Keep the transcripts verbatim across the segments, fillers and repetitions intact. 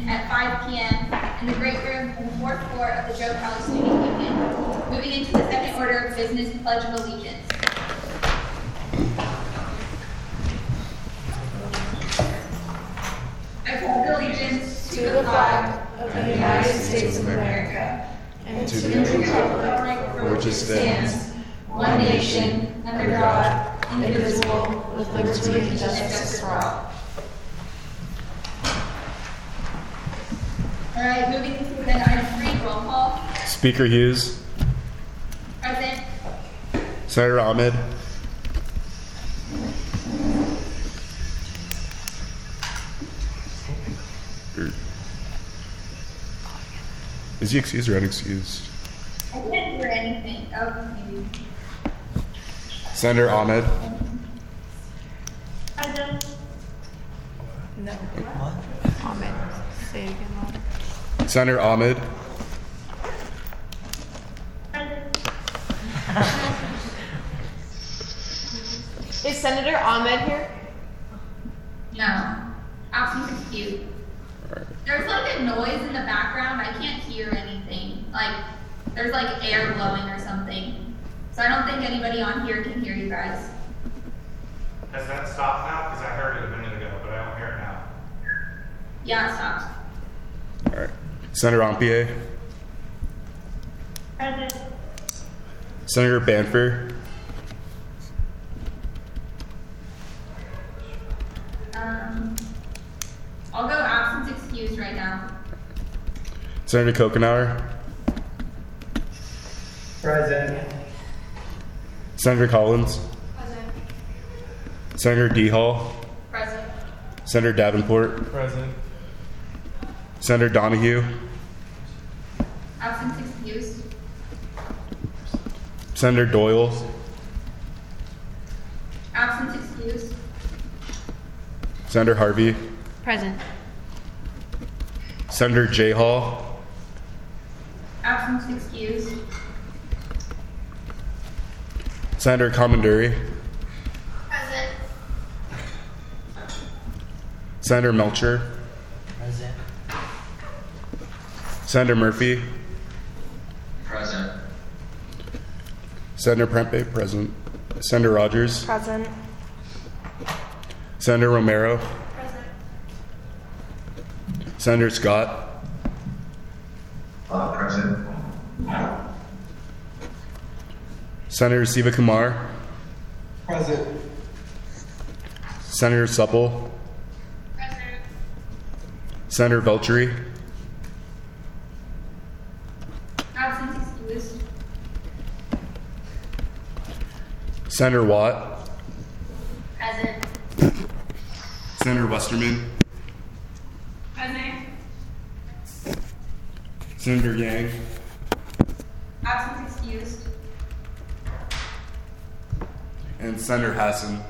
at five p.m. in the great room on the fourth floor of the Joe Cali Student Union. Moving into the second order of business, Pledge of Allegiance. I pledge allegiance to the flag of the United States of America and to the republic for which it stands, one nation, under God, indivisible, with liberty and justice for all. All right, moving to agenda item three, roll call. Speaker Hughes. Present. Senator Ahmed. Is he excused or unexcused? I can't hear anything. Oh, maybe. Senator Ahmed. Present. No. What? Ahmed. Say it again, Ahmed. Senator Ahmed. Is Senator Ahmed here? No. Absence excused. There's like a noise in the background. I can't hear anything. Like, there's like air blowing or something. So I don't think anybody on here can hear you guys. Has that stopped now? Because I heard it a minute ago, but I don't hear it now. Yeah, it stopped. All right. Senator Ampier. Present. Senator Banfer. Um, I'll go absence excused right now. Senator Kokenauer. Present. Senator Collins. Present. Senator D. Hall. Present. Senator Davenport. Present. Senator Donahue. Absence excused. Senator Doyle. Absence excused. Senator Harvey. Present. Senator J. Hall. Absence excused. Senator Comanduri. Present. Senator Melcher. Present. Senator Murphy. Present. Senator Prempeh, present. Senator Rogers. Present. Senator Romero. Present. Senator Scott. Uh, present. Senator Siva Kumar. Present. Senator Supple. Present. Senator Veltri. Absence excused. Senator Watt. Present. Senator Westerman. Present. Senator Yang. Absence excused. And Senator Hassan.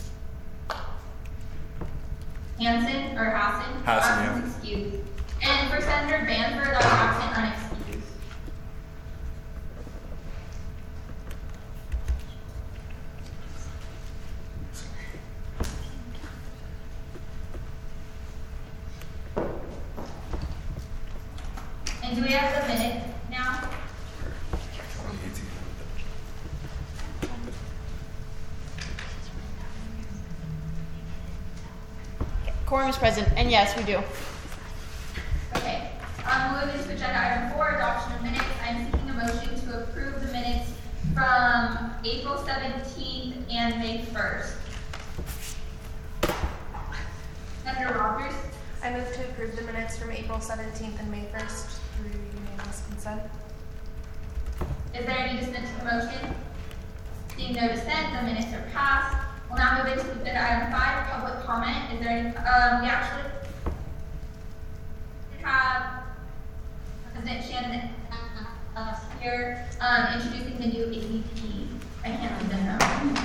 Hanson or Hassan? Hassan, Absence excused. And for Senator Banford, I'm absent unexcused. And do we have the minute now? Quorum is present, and yes, we do. Okay. Um, moving to agenda item four, adoption of minutes. I'm seeking a motion to approve the minutes from April seventeenth and May first. Senator Rogers? I move to approve the minutes from April seventeenth and May first through unanimous consent. Is there any dissent to the motion? Seeing no dissent, the minutes are passed. We'll now move into agenda item five, public comment. Is there any, um, we actually have President Shannon uh, here, um, introducing the new A V P. I can't read them now.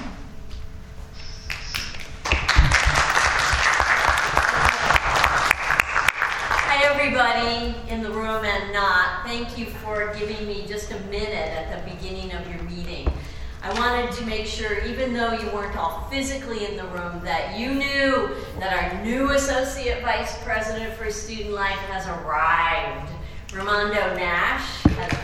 Hi, everybody in the room and not. Thank you for giving me just a minute at the beginning of your meeting. I wanted to make sure, even though you weren't all physically in the room, that you knew that our new Associate Vice President for Student Life has arrived. Ramondo Nash has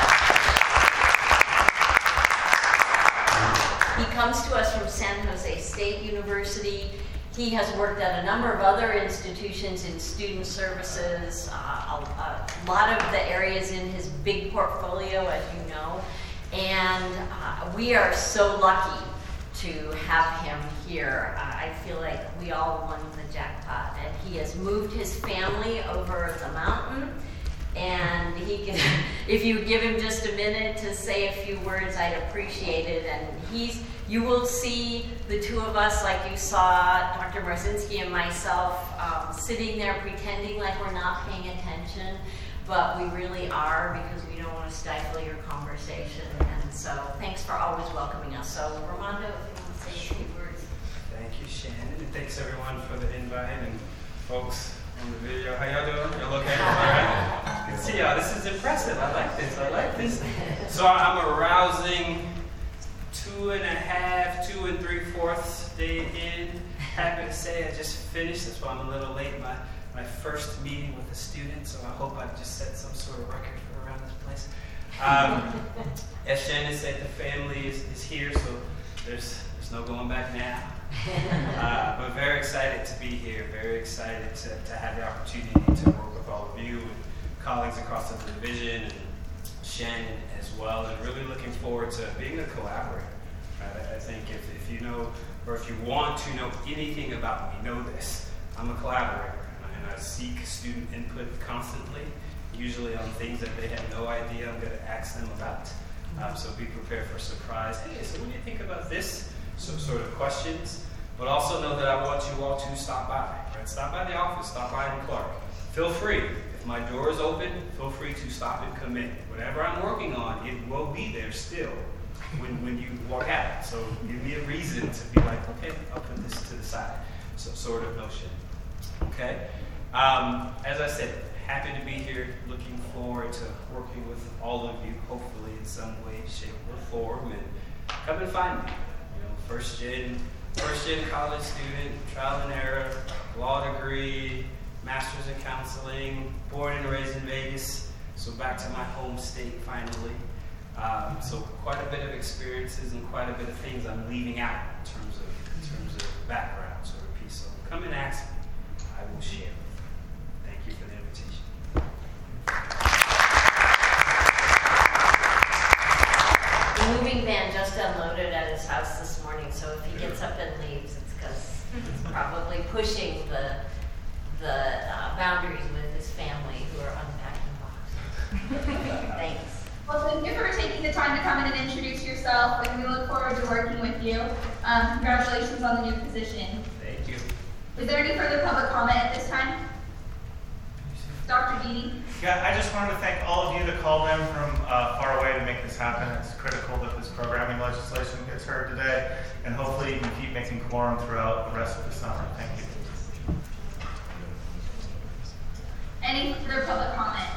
He comes to us from San Jose State University. He has worked at a number of other institutions in student services, uh, a, a lot of the areas in his big portfolio, as you know. And uh, we are so lucky to have him here. Uh, I feel like we all won the jackpot. And he has moved his family over the mountain. And he can, if you give him just a minute to say a few words, I'd appreciate it. And he's, you will see the two of us, like you saw Doctor Marzinski and myself, um, sitting there pretending like we're not paying attention, but we really are, because we don't want to stifle your conversation. And so thanks for always welcoming us. So Ramondo, if you want to say a few words. Thank you, Shannon, and thanks everyone for the invite, and folks on the video. How y'all doing? Y'all okay? All right. Good to see y'all. This is impressive. I like this. I like this. So I'm a rousing two and a half, two and three fourths day in. Happy to say I just finished. That's why I'm a little late. My my first meeting with a student. So I hope I've just set some sort of record for around this place. Um, as Shannon said, the family is, is here, so there's there's no going back now. Uh, but very excited to be here, very excited to, to have the opportunity to work with all of you and colleagues across the division and Shannon as well, and really looking forward to being a collaborator. Right? I think if, if you know, or if you want to know anything about me, know this. I'm a collaborator, and I seek student input constantly, usually on things that they have no idea I'm going to ask them about. Um, so be prepared for surprise. Hey, so what do you think about this? Some sort of questions, but also know that I want you all to stop by. Right? Stop by the office, stop by in Clark. Feel free. If my door is open, feel free to stop and come in. Whatever I'm working on, it will be there still when, when you walk out. So give me a reason to be like, okay, I'll put this to the side. So sort of notion. Okay? Um, as I said, happy to be here. Looking forward to working with all of you, hopefully in some way, shape, or form. And come and find me. First gen, first gen college student, trial and error, law degree, master's in counseling, born and raised in Vegas, so back to my home state finally. Um, so quite a bit of experiences and quite a bit of things I'm leaving out in terms of in terms of background sort of piece. So come and ask me, I will share. Thank you for the invitation. The moving van just unloaded at his house this morning, so if he gets up and leaves, it's because he's probably pushing the the uh, boundaries with his family who are unpacking boxes. Thanks. Well, thank you for taking the time to come in and introduce yourself, and we look forward to working with you. Um, congratulations on the new position. Thank you. Is there any further public comment at this time? Doctor Dede? Yeah, I just wanted to thank all of you that called in from uh, far away to make this happen. It's critical that this programming legislation gets heard today, and hopefully you can keep making quorum throughout the rest of the summer. Thank you. Any further public comment?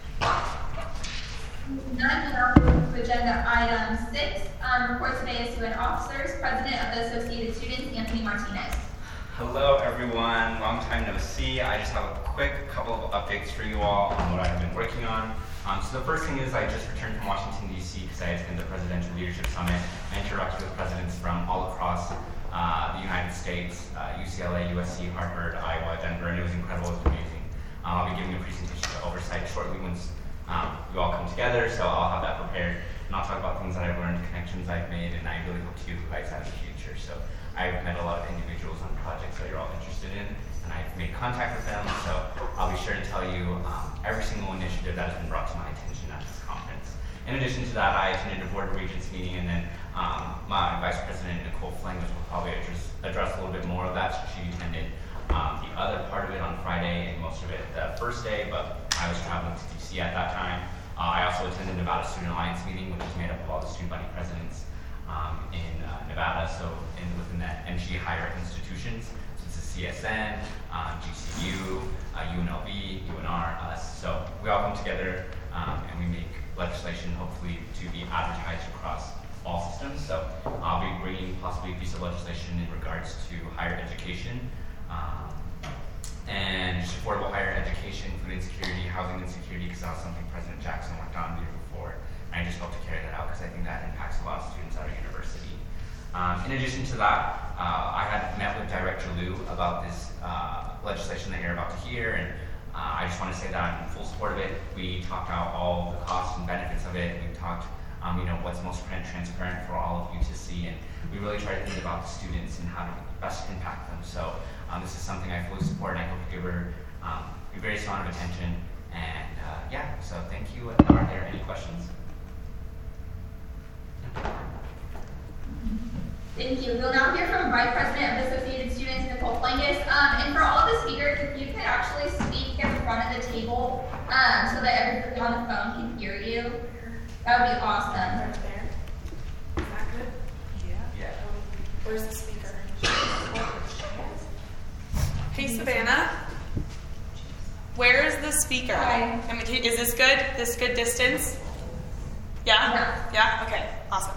None. Then I'll move to agenda item six. Um, reports of A S U N officers. President of the Associated Students, Anthony Martinez. Hello everyone, long time no see. I just have a quick couple of updates for you all on what I've been working on. Um, so the first thing is I just returned from Washington, D C because I attended the Presidential Leadership Summit. I interacted with presidents from all across uh, the United States, uh, U C L A, U S C, Harvard, Iowa, Denver, and it was incredible, it was amazing. Um, I'll be giving a presentation to Oversight shortly once um, you all come together, so I'll have that prepared. And I'll talk about things that I've learned, connections I've made, and I really hope to advise that in the future. So I've met a lot of individuals on projects that you're all interested in, and I've made contact with them, so I'll be sure to tell you um, every single initiative that has been brought to my attention at this conference. In addition to that, I attended a Board of Regents meeting, and then um, my Vice President, Nicole Flangus, will probably address, address a little bit more of that. So she attended um, the other part of it on Friday, and most of it the first day, but I was traveling to D C at that time. Uh, I also attended the Nevada Student Alliance meeting, which is made up of all the student body presidents Um, in uh, Nevada, so in, within that N G higher institutions, so it's a C S N, um, G C U, uh, U N L V, U N R, us. So we all come together um, and we make legislation hopefully to be advertised across all systems. So education, um, and just affordable higher education, food insecurity, housing insecurity, because that was something President Jackson worked on the year before. And I just hope to carry that out because I think that impacts a lot of students at our university. Um, in addition to that, uh, I had met with Director Liu about this uh, legislation that you're about to hear, and uh, I just want to say that I'm in full support of it. We talked out all the costs and benefits of it. We talked, um, you know, what's most transparent for all of you to see, and we really try to think about the students and how to best impact them. So um, this is something I fully support, and I hope you give her um, a very strong attention. And uh, yeah, so thank you. Are there any questions? Thank you. We'll now hear from Vice President of the Associated Students, Nicole Plangus. Um, and for all of the speakers, if you could actually speak in front of the table um, so that everybody on the phone can hear you, that would be awesome. Right there. Is that good? Yeah. Yeah. Where's the speaker? Hey, Savannah. Where is the speaker? Hi. I mean, is this good? This good distance? Yeah? Yeah. Yeah? Okay. Awesome.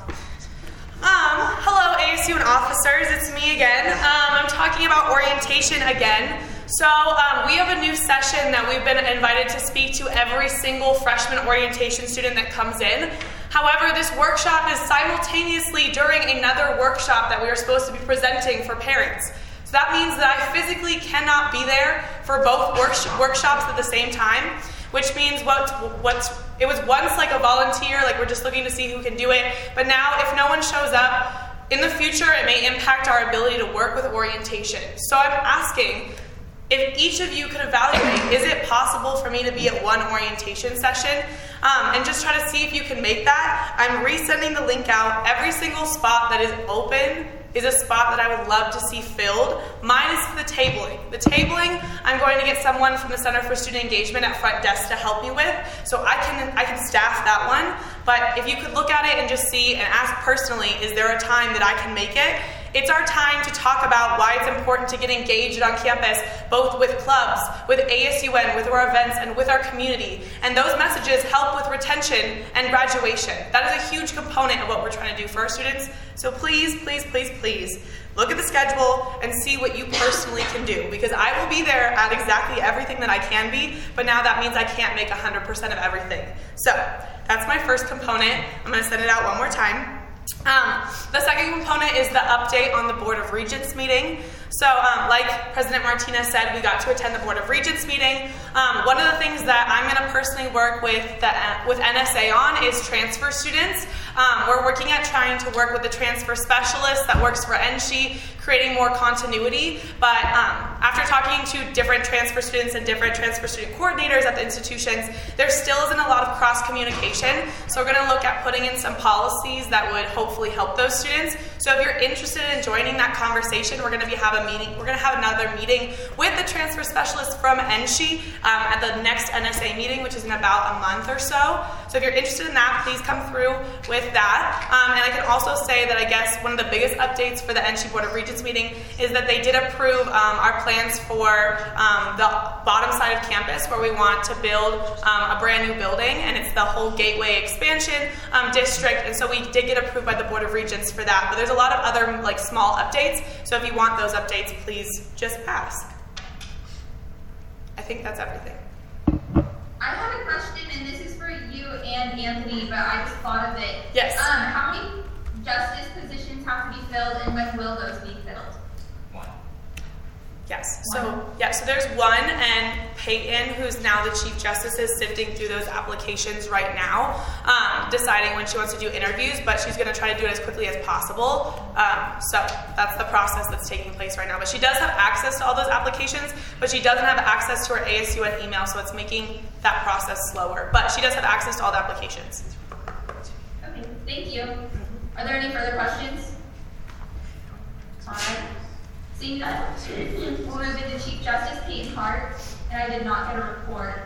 Um, hello, A S U and officers. It's me again. Um, I'm talking about orientation again. So um, we have a new session that we've been invited to speak to every single freshman orientation student that comes in. However, this workshop is simultaneously during another workshop that we are supposed to be presenting for parents. So that means that I physically cannot be there for both work workshops at the same time, which means what what's it was once like a volunteer, like we're just looking to see who can do it, but now if no one shows up, in the future it may impact our ability to work with orientation. So I'm asking if each of you could evaluate, is it possible for me to be at one orientation session? Um, and just try to see if you can make that. I'm resending the link out. Every single spot that is open is a spot that I would love to see filled. Mine is the tabling. The tabling, I'm going to get someone from the Center for Student Engagement at front desk to help me with, so I can I can staff that one. But if you could look at it and just see and ask personally, is there a time that I can make it? It's our time to talk about why it's important to get engaged on campus, both with clubs, with A S U N, with our events, and with our community. And those messages help with retention and graduation. That is a huge component of what we're trying to do for our students. So please, please, please, please, look at the schedule and see what you personally can do. Because I will be there at exactly everything that I can be, but now that means I can't make one hundred percent of everything. So that's my first component. I'm going to send it out one more time. Um, the second component is the update on the Board of Regents meeting. So um, like President Martinez said, we got to attend the Board of Regents meeting. Um, one of the things that I'm going to personally work with the, with N S A on is transfer students. Um, we're working at trying to work with the transfer specialist that works for N S H E, creating more continuity. But um, after talking to different transfer students and different transfer student coordinators at the institutions, there still isn't a lot of cross communication. So we're going to look at putting in some policies that would hopefully help those students. So if you're interested in joining that conversation, we're going to be have a meeting. We're going to have another meeting with the transfer specialist from N S H E um, at the next N S A meeting, which is in about a month or so. So if you're interested in that, please come through with that. Um, and I can also say that I guess one of the biggest updates for the N S H E Board of Regents meeting is that they did approve um, our plans for um, the bottom side of campus where we want to build um, a brand new building, and it's the whole Gateway expansion um, district. And so we did get approved by the Board of Regents for that. But there's a lot of other like small updates. So if you want those updates, please just ask. I think that's everything. I have a question, and this is for you and Anthony, but I just thought of it. Yes. Um, how many justice positions have to be filled, and when will those be filled? One. Yes. So yeah. So there's one, and Peyton, who's now the Chief Justice, is sifting through those applications right now, um, deciding when she wants to do interviews. But she's going to try to do it as quickly as possible. Um, so that's the process that's taking place right now. But she does have access to all those applications, but she doesn't have access to her A S U N email, so it's making that process slower. But she does have access to all the applications. Okay. Thank you. Are there any further questions? All right. Seeing none, we'll move into Chief Justice Peyton Hart, and I did not get a report.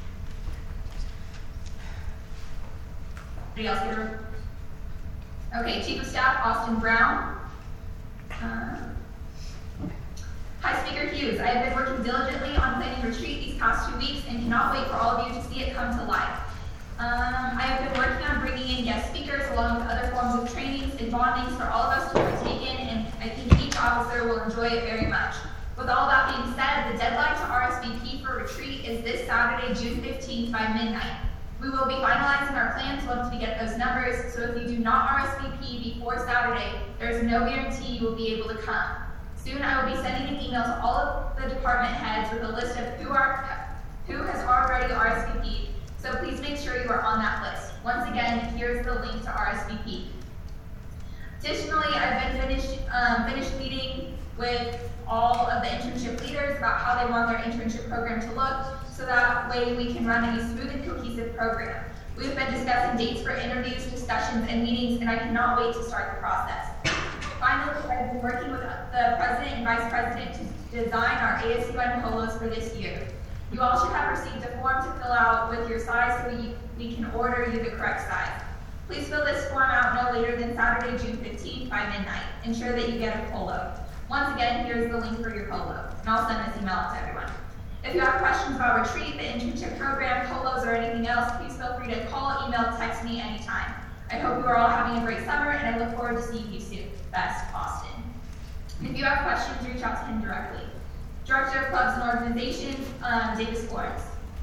Anybody else get a report? Okay, Chief of Staff Austin Brown. Uh, Hi, Speaker Hughes. I have been working diligently on planning retreat these past two weeks and cannot wait for all of you to see it come to life. Um, I have been working on bringing in guest speakers along with other forms of trainings and bondings for all of us to partake in, and I think each officer will enjoy it very much. With all that being said, the deadline to R S V P for retreat is this Saturday, June fifteenth by midnight. We will be finalizing our plans once we get those numbers, so if you do not R S V P before Saturday, there is no guarantee you will be able to come. Soon I will be sending an email to all of the department heads with a list of who are who has already R S V P'd, so please make sure you are on that list. Once again, here's the link to R S V P. Additionally, I've been finished, um, finished meeting with all of the internship leaders about how they want their internship program to look, so that way we can run a smooth and cohesive program. We've been discussing dates for interviews, discussions, and meetings, and I cannot wait to start the process. Finally, I've been working with the president and vice president to design our A S U N polos for this year. You all should have received a form to fill out with your size so we, we can order you the correct size. Please fill this form out no later than Saturday, June fifteenth by midnight. Ensure that you get a polo. Once again, here's the link for your polo, and I'll send this email out to everyone. If you have questions about retreat, the internship program, polos, or anything else, please feel free to call, email, text me anytime. I hope you are all having a great summer, and I look forward to seeing you soon. Best, Austin. If you have questions, reach out to him directly. Director of Clubs and Organizations, um, Davis Florence.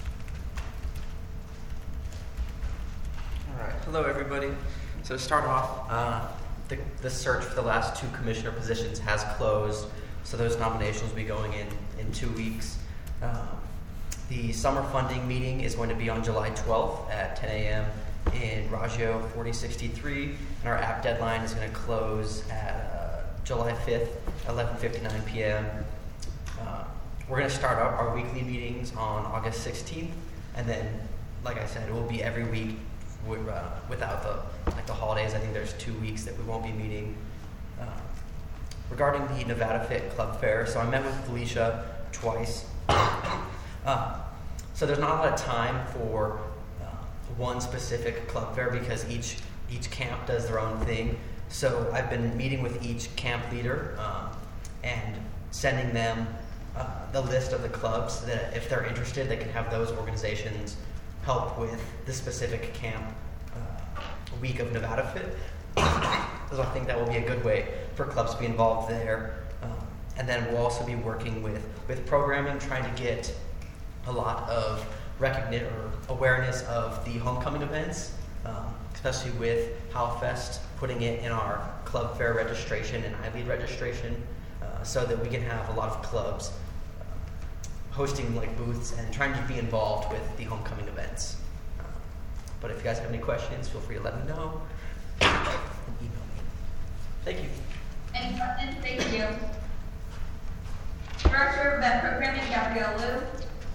All right, hello everybody. So to start off, uh, the, the search for the last two commissioner positions has closed, so those nominations will be going in in two weeks. Um, the summer funding meeting is going to be on July twelfth at ten a m in Raggio forty sixty-three, and our app deadline is going to close at uh, July fifth, eleven fifty-nine p m Uh, we're going to start up our weekly meetings on August sixteenth, and then, like I said, it will be every week with, uh, without the like the holidays. I think there's two weeks that we won't be meeting. Uh, regarding the Nevada Fit Club Fair, so I met with Felicia twice. Uh, so there's not a lot of time for uh, one specific club fair because each each camp does their own thing. So I've been meeting with each camp leader um, and sending them uh, the list of the clubs that if they're interested, they can have those organizations help with the specific camp uh, week of Nevada Fit. So I think that will be a good way for clubs to be involved there. Um, and then we'll also be working with, with programming, trying to get a lot of recognition or awareness of the homecoming events, um, especially with HowlFest putting it in our club fair registration and I lead registration, uh, so that we can have a lot of clubs uh, hosting like booths and trying to be involved with the homecoming events. Uh, but if you guys have any questions, feel free to let me know. Email me. Thank you. Any questions? Thank you. Director of Event Programming, Gabrielle Liu.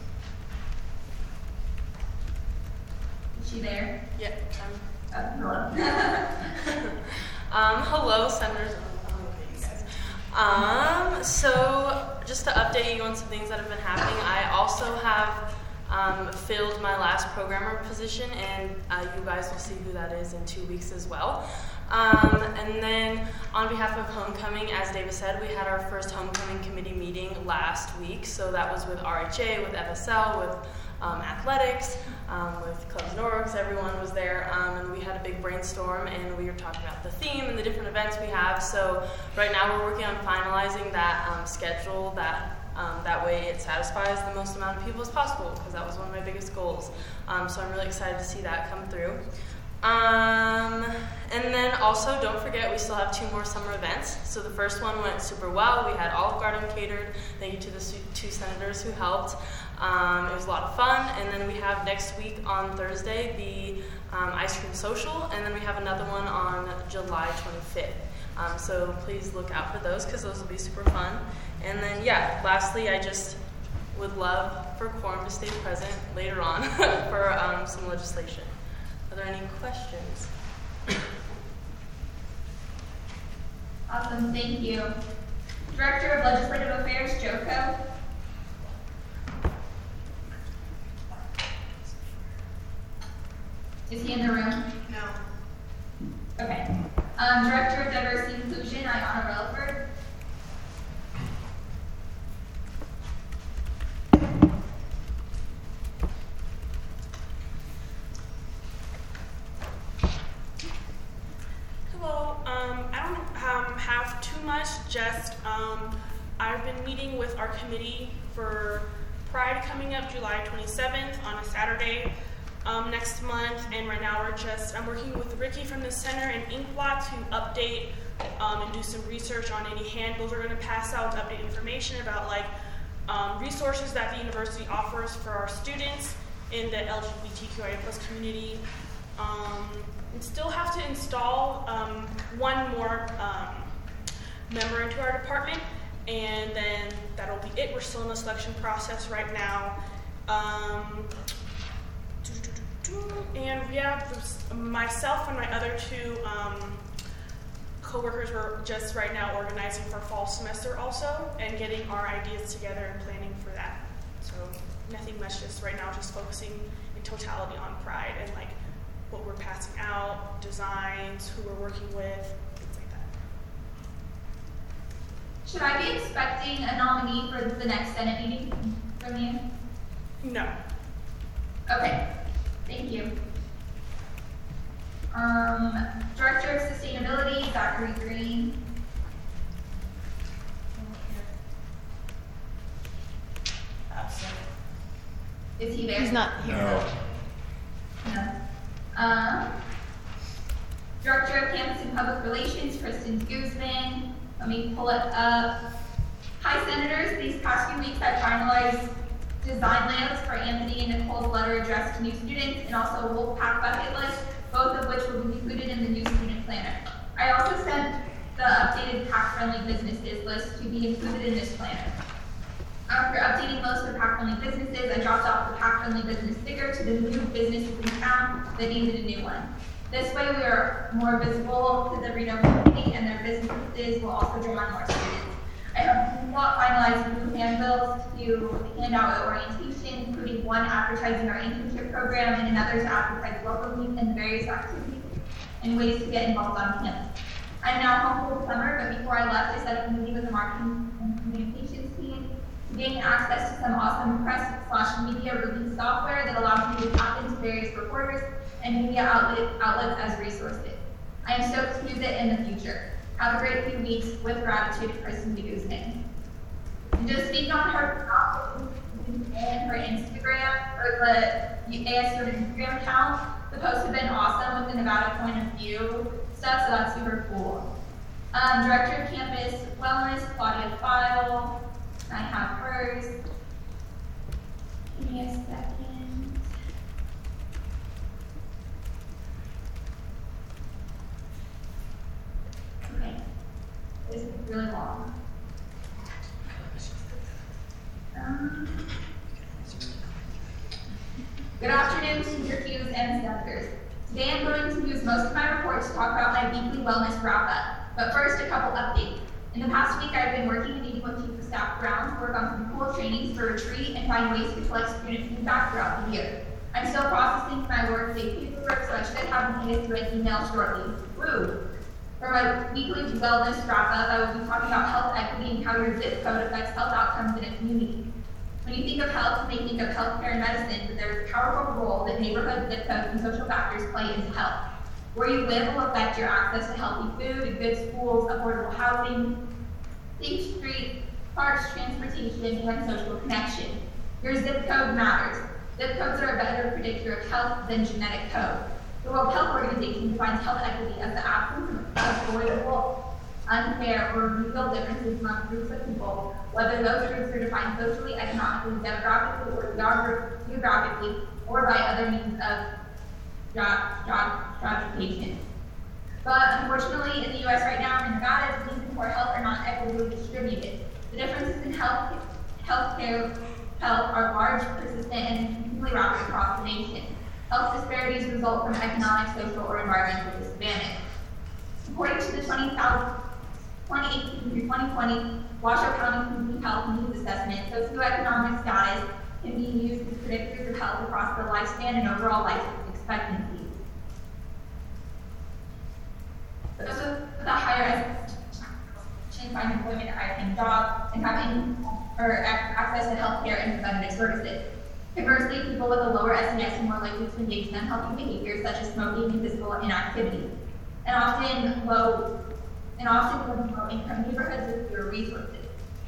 Is she there? Yeah. Um, oh, hello. um, hello, Senators. Um, so just to update you on some things that have been happening, I also have um, filled my last programmer position, and uh, you guys will see who that is in two weeks as well. Um, and then on behalf of Homecoming, as David said, we had our first Homecoming Committee meeting last week. So that was with R H A, with F S L, with um, athletics, um, with clubs and orgs. Everyone was there, um, and we had a big brainstorm, and we were talking about the theme and the different events we have. So right now we're working on finalizing that um, schedule, that Um, that way it satisfies the most amount of people as possible, because that was one of my biggest goals. Um, so I'm really excited to see that come through. Um, and then also, don't forget, we still have two more summer events. So the first one went super well. We had Olive Garden catered. Thank you to the two senators who helped. Um, it was a lot of fun. And then we have next week on Thursday the um, ice cream social, and then we have another one on July twenty-fifth. Um, so please look out for those, because those will be super fun. And then, yeah, lastly, I just would love for Quorum to stay present later on for um, some legislation. Are there any questions? Awesome, thank you. Director of Legislative Affairs, Joko. Is he in the room? No. Okay. Um, Director of Diversity and Inclusion, Ayanna Relaford. Hello. Um, I don't um, have too much. Just um, I've been meeting with our committee for Pride coming up July twenty-seventh on a Saturday um, next month, and right now we're just, I'm working with Ricky from the center and Inkblot to update um, and do some research on any handbills we're going to pass out to update information about like um, resources that the university offers for our students in the L G B T Q I A plus community. Um, and still have to install um, one more um, member into our department, and then that'll be it. We're still in the selection process right now. Um, and yeah, myself and my other two um, co-workers were just right now organizing for fall semester also, and getting our ideas together and planning for that. So nothing much, just right now just focusing in totality on Pride and like what we're passing out, designs, who we're working with, things like that. Should I be expecting a nominee for the next Senate meeting from you? No. Okay, thank you. Um, Director of Sustainability, Zachary Green. Absent. Is he there? He's not here. No. No. Um, Director of Campus and Public Relations, Kristen Guzman. Let me pull it up. Hi, Senators. These past few weeks, I've finalized design layouts for Anthony and Nicole's letter addressed to new students, and also a Wolfpack bucket list, both of which will be included in the new student planner. I also sent the updated pack-friendly businesses list to be included in this planner. After updating most of the pack-friendly businesses, I dropped off the pack-friendly business sticker to the new businesses in town that needed a new one. This way we are more visible to the Reno community, and their businesses will also draw on more students. I have not finalized new handbills to hand out at orientation, including one advertising our internship program and another to advertise locally and various activities and ways to get involved on campus. I'm now home for the summer, but before I left, I set up a meeting with the marketing and communications team to gain access to some awesome press slash media release software that allows me to tap into various reporters and media outlet, outlets as resources. I am stoked to use it in the future. Have a great few weeks. With gratitude, Kristen Guzman. And just speak on her and her Instagram, or the A S U Instagram account. The posts have been awesome with the Nevada point of view stuff, so that's super cool. Um, Director of Campus Wellness, Claudia File. I have hers. Give me a second. Okay. This is really long. Um, Good afternoon, Syracuse and Senators. Today I'm going to use most of my report to talk about my weekly wellness wrap-up. But first, a couple updates. In the past week, I've been working and meeting with Chief of Staff Brown to work on some cool trainings for retreat and find ways to collect student feedback throughout the year. I'm still processing my workday paperwork, so I should have them handed through an email shortly. Woo! For my weekly wellness wrap-up, I will be talking about health equity and how your zip code affects health outcomes in a community. When you think of health, you may think of healthcare and medicine, but there's a powerful role that neighborhood, zip codes, and social factors play into health. Where you live will affect your access to healthy food and good schools, affordable housing, safe streets, parks, transportation, and social connection. Your zip code matters. Zip codes are a better predictor of health than genetic code. The World Health Organization defines health equity as the absence of avoidable, unfair, or real differences among groups of people, whether those groups are defined socially, economically, demographically, or geographically, or by other means of stratification. But unfortunately, in the U S right now, in Nevada, the needs for health are not equitably distributed. The differences in health, healthcare health are large, persistent, and continually rapid across the nation. Health disparities result from economic, social, or environmental disadvantage. According to the twenty eighteen through twenty twenty Washoe County Community Health Needs Assessment, socioeconomic status can be used as predictors of health across the lifespan and overall life expectancy. Those with the higher education find employment at higher-paying jobs and having or access to healthcare and preventative services. Conversely, people with a lower S E S are more likely to engage in unhealthy behaviors such as smoking and physical inactivity, and often low, and often live in low-income neighborhoods with fewer resources.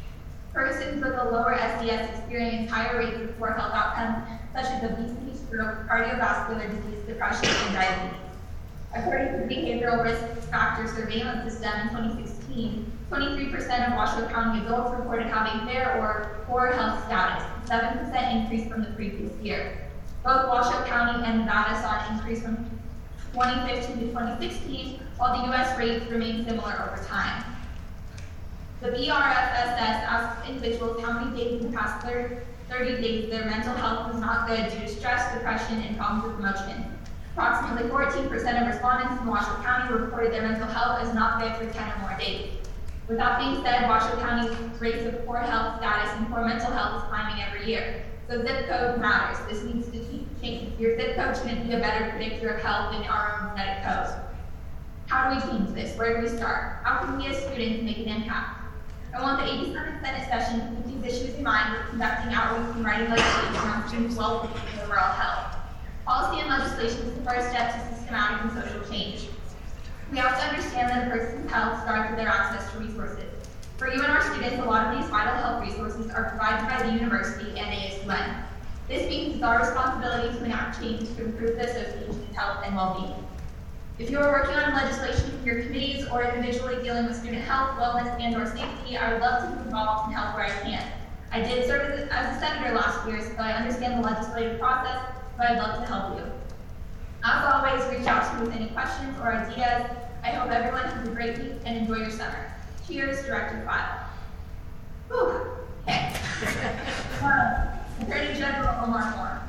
Persons with a lower S D S experience higher rates of poor health outcomes, such as obesity, stroke, cardiovascular disease, depression, and diabetes. According to the Behavioral Risk Factor Surveillance System in twenty sixteen, twenty-three percent of Washoe County adults reported having fair or poor health status, a seven percent increase from the previous year. Both Washoe County and Nevada saw an increase from twenty fifteen to twenty sixteen, while the U S rates remain similar over time. The B R F S S asked individuals how many days in the past thirty days their mental health was not good due to stress, depression, and problems with emotion. Approximately fourteen percent of respondents in Washoe County reported their mental health as not good for ten or more days. With that being said, Washoe County's rates of poor health status and poor mental health is climbing every year. So zip code matters. This needs to change. Your zip code shouldn't be a better predictor of health than our own genetic code. How do we change this? Where do we start? How can we as students make an impact? I want the eighty-seventh Senate session to keep these issues in mind with conducting outreach and writing legislation on students' well-being and overall health. Policy and legislation is the first step to systematic and social change. We have to understand that a person's health starts with their access to resources. For you and our students, a lot of these vital health resources are provided by the university and A S U N. This means it's our responsibility to enact change to improve the association's health and well-being. If you are working on legislation in your committees or individually dealing with student health, wellness, and or safety, I would love to be involved and help where I can. I did serve as a, as a senator last year, so I understand the legislative process, but I'd love to help you. As always, reach out to me with any questions or ideas. I hope everyone has a great week and enjoy your summer. Cheers, Director File. Whew. Okay. uh, Attorney General Omar Moore.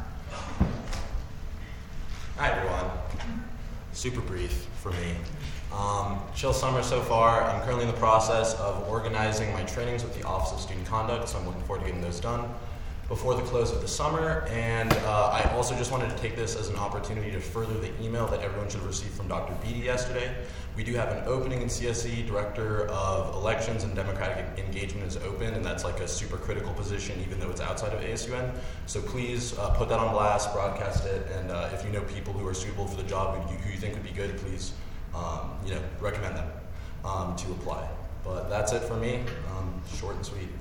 Hi, everyone. Super brief for me. Um, chill summer so far. I'm currently in the process of organizing my trainings with the Office of Student Conduct, so I'm looking forward to getting those done before the close of the summer. And uh, I also just wanted to take this as an opportunity to further the email that everyone should have received from Doctor Beatty yesterday. We do have an opening in C S E. Director of Elections and Democratic Engagement is open, and that's like a super critical position even though it's outside of A S U N. So please uh, put that on blast, broadcast it, and uh, if you know people who are suitable for the job who you, who you think would be good, please um, you know, recommend them um, to apply. But that's it for me, um, short and sweet.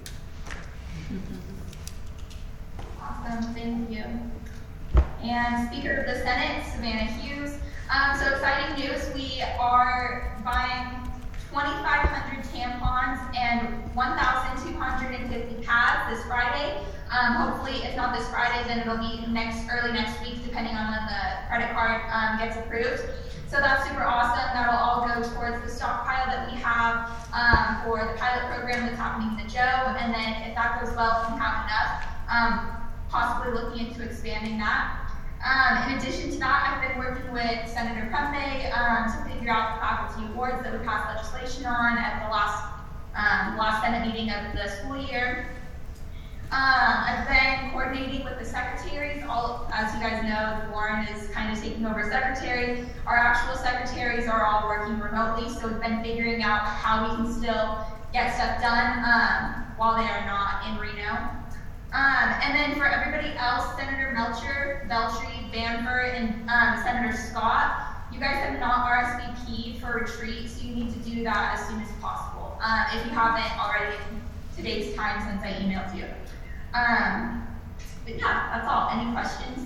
Awesome, thank you. And Speaker of the Senate, Savannah Hughes. Um, so exciting news, we are buying twenty-five hundred tampons and one thousand two hundred fifty pads this Friday. Um, hopefully, if not this Friday, then it'll be next early next week, depending on when the credit card um, gets approved. So that's super awesome. That'll all go towards the stockpile that we have um, for the pilot program that's happening at Joe. And then if that goes well, if we have enough, um, possibly looking into expanding that. Um, in addition to that, I've been working with Senator Prempeh um, to figure out the faculty awards that we passed legislation on at the last um, last Senate meeting of the school year. Um, I've been coordinating with the secretaries. All, as you guys know, Warren is kind of taking over secretary. Our actual secretaries are all working remotely, so we've been figuring out how we can still get stuff done um, while they are not in Reno. Um, and then for everybody else, Senator Melcher, Veltri, Banford, and um, Senator Scott, you guys have not R S V P'd for retreat, so you need to do that as soon as possible. Um, if you haven't already in today's time since I emailed you. Um, but yeah, that's all. Any questions?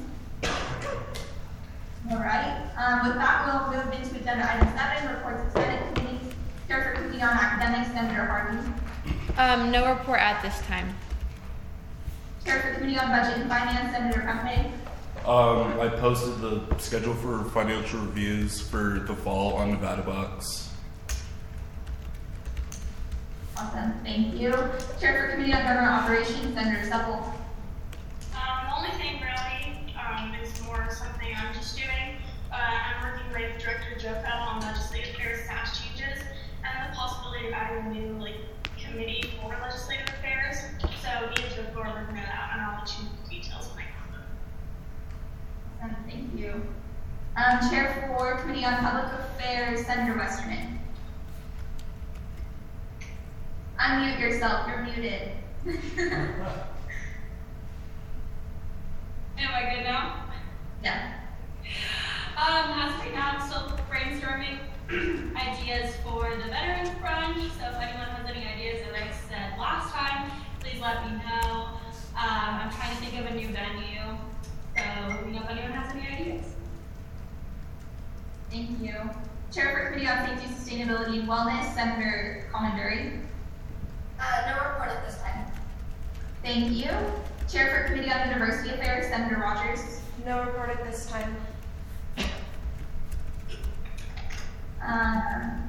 All right. Um, with that, we'll move into agenda item seven, reports of Senate committees. Chair for Committee on Academics, Senator Harvey. Um, no report at this time. Chair for Committee on Budget and Finance, Senator Prempeh. Um, I posted the schedule for financial reviews for the fall on Nevada Bucks. Awesome, thank you. Chair for Committee on Government Operations, Senator Supple. Um, the only thing really um, is more something I'm just doing. Uh, I'm working with Director Joe Fell on legislative affairs task changes and the possibility of adding a new like committee for legislative affairs. So me and Joe are working that out, and I'll let you know details when I come up. Awesome, thank you. Um, Chair for Committee on Public Affairs, Senator Westerman. Unmute yourself, you're muted. Am I good now? Yeah. Um, as of right now, I'm still brainstorming ideas for the Veterans Brunch, so if anyone has any ideas, as I said last time, please venue. So let me know if anyone has any ideas. Thank you. Chair for Committee on Safety, Sustainability, and Wellness, Senator Comanduri. Uh, no report at this time. Thank you. Chair for Committee on University Affairs, Senator Rogers. No report at this time. Um,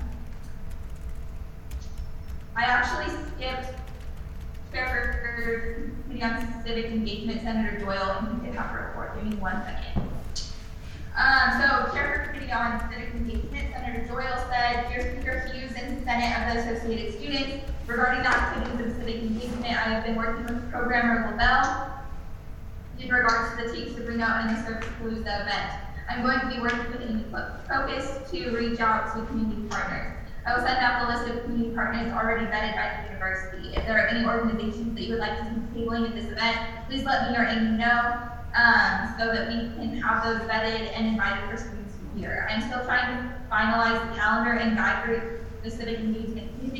I actually skipped Chair for Committee on Civic Engagement, Senator Doyle, and he did have a report. Give me one second. Um, so, Chair for Committee on Civic Engagement, Senator Doyle said, Dear Speaker Hughes and Senate of the Associated Students, regarding the activities of civic engagement, I have been working with programmer LaBelle in regards to the Takes Sabrina and the Service Palooza event. I'm going to be working with Amy Focus to reach out to community partners. I will send out the list of community partners already vetted by the university. If there are any organizations that you would like to see tabling at this event, please let me or Amy know um, so that we can have those vetted and invited for students to hear. I'm still trying to finalize the calendar and guide for the civic engagement community.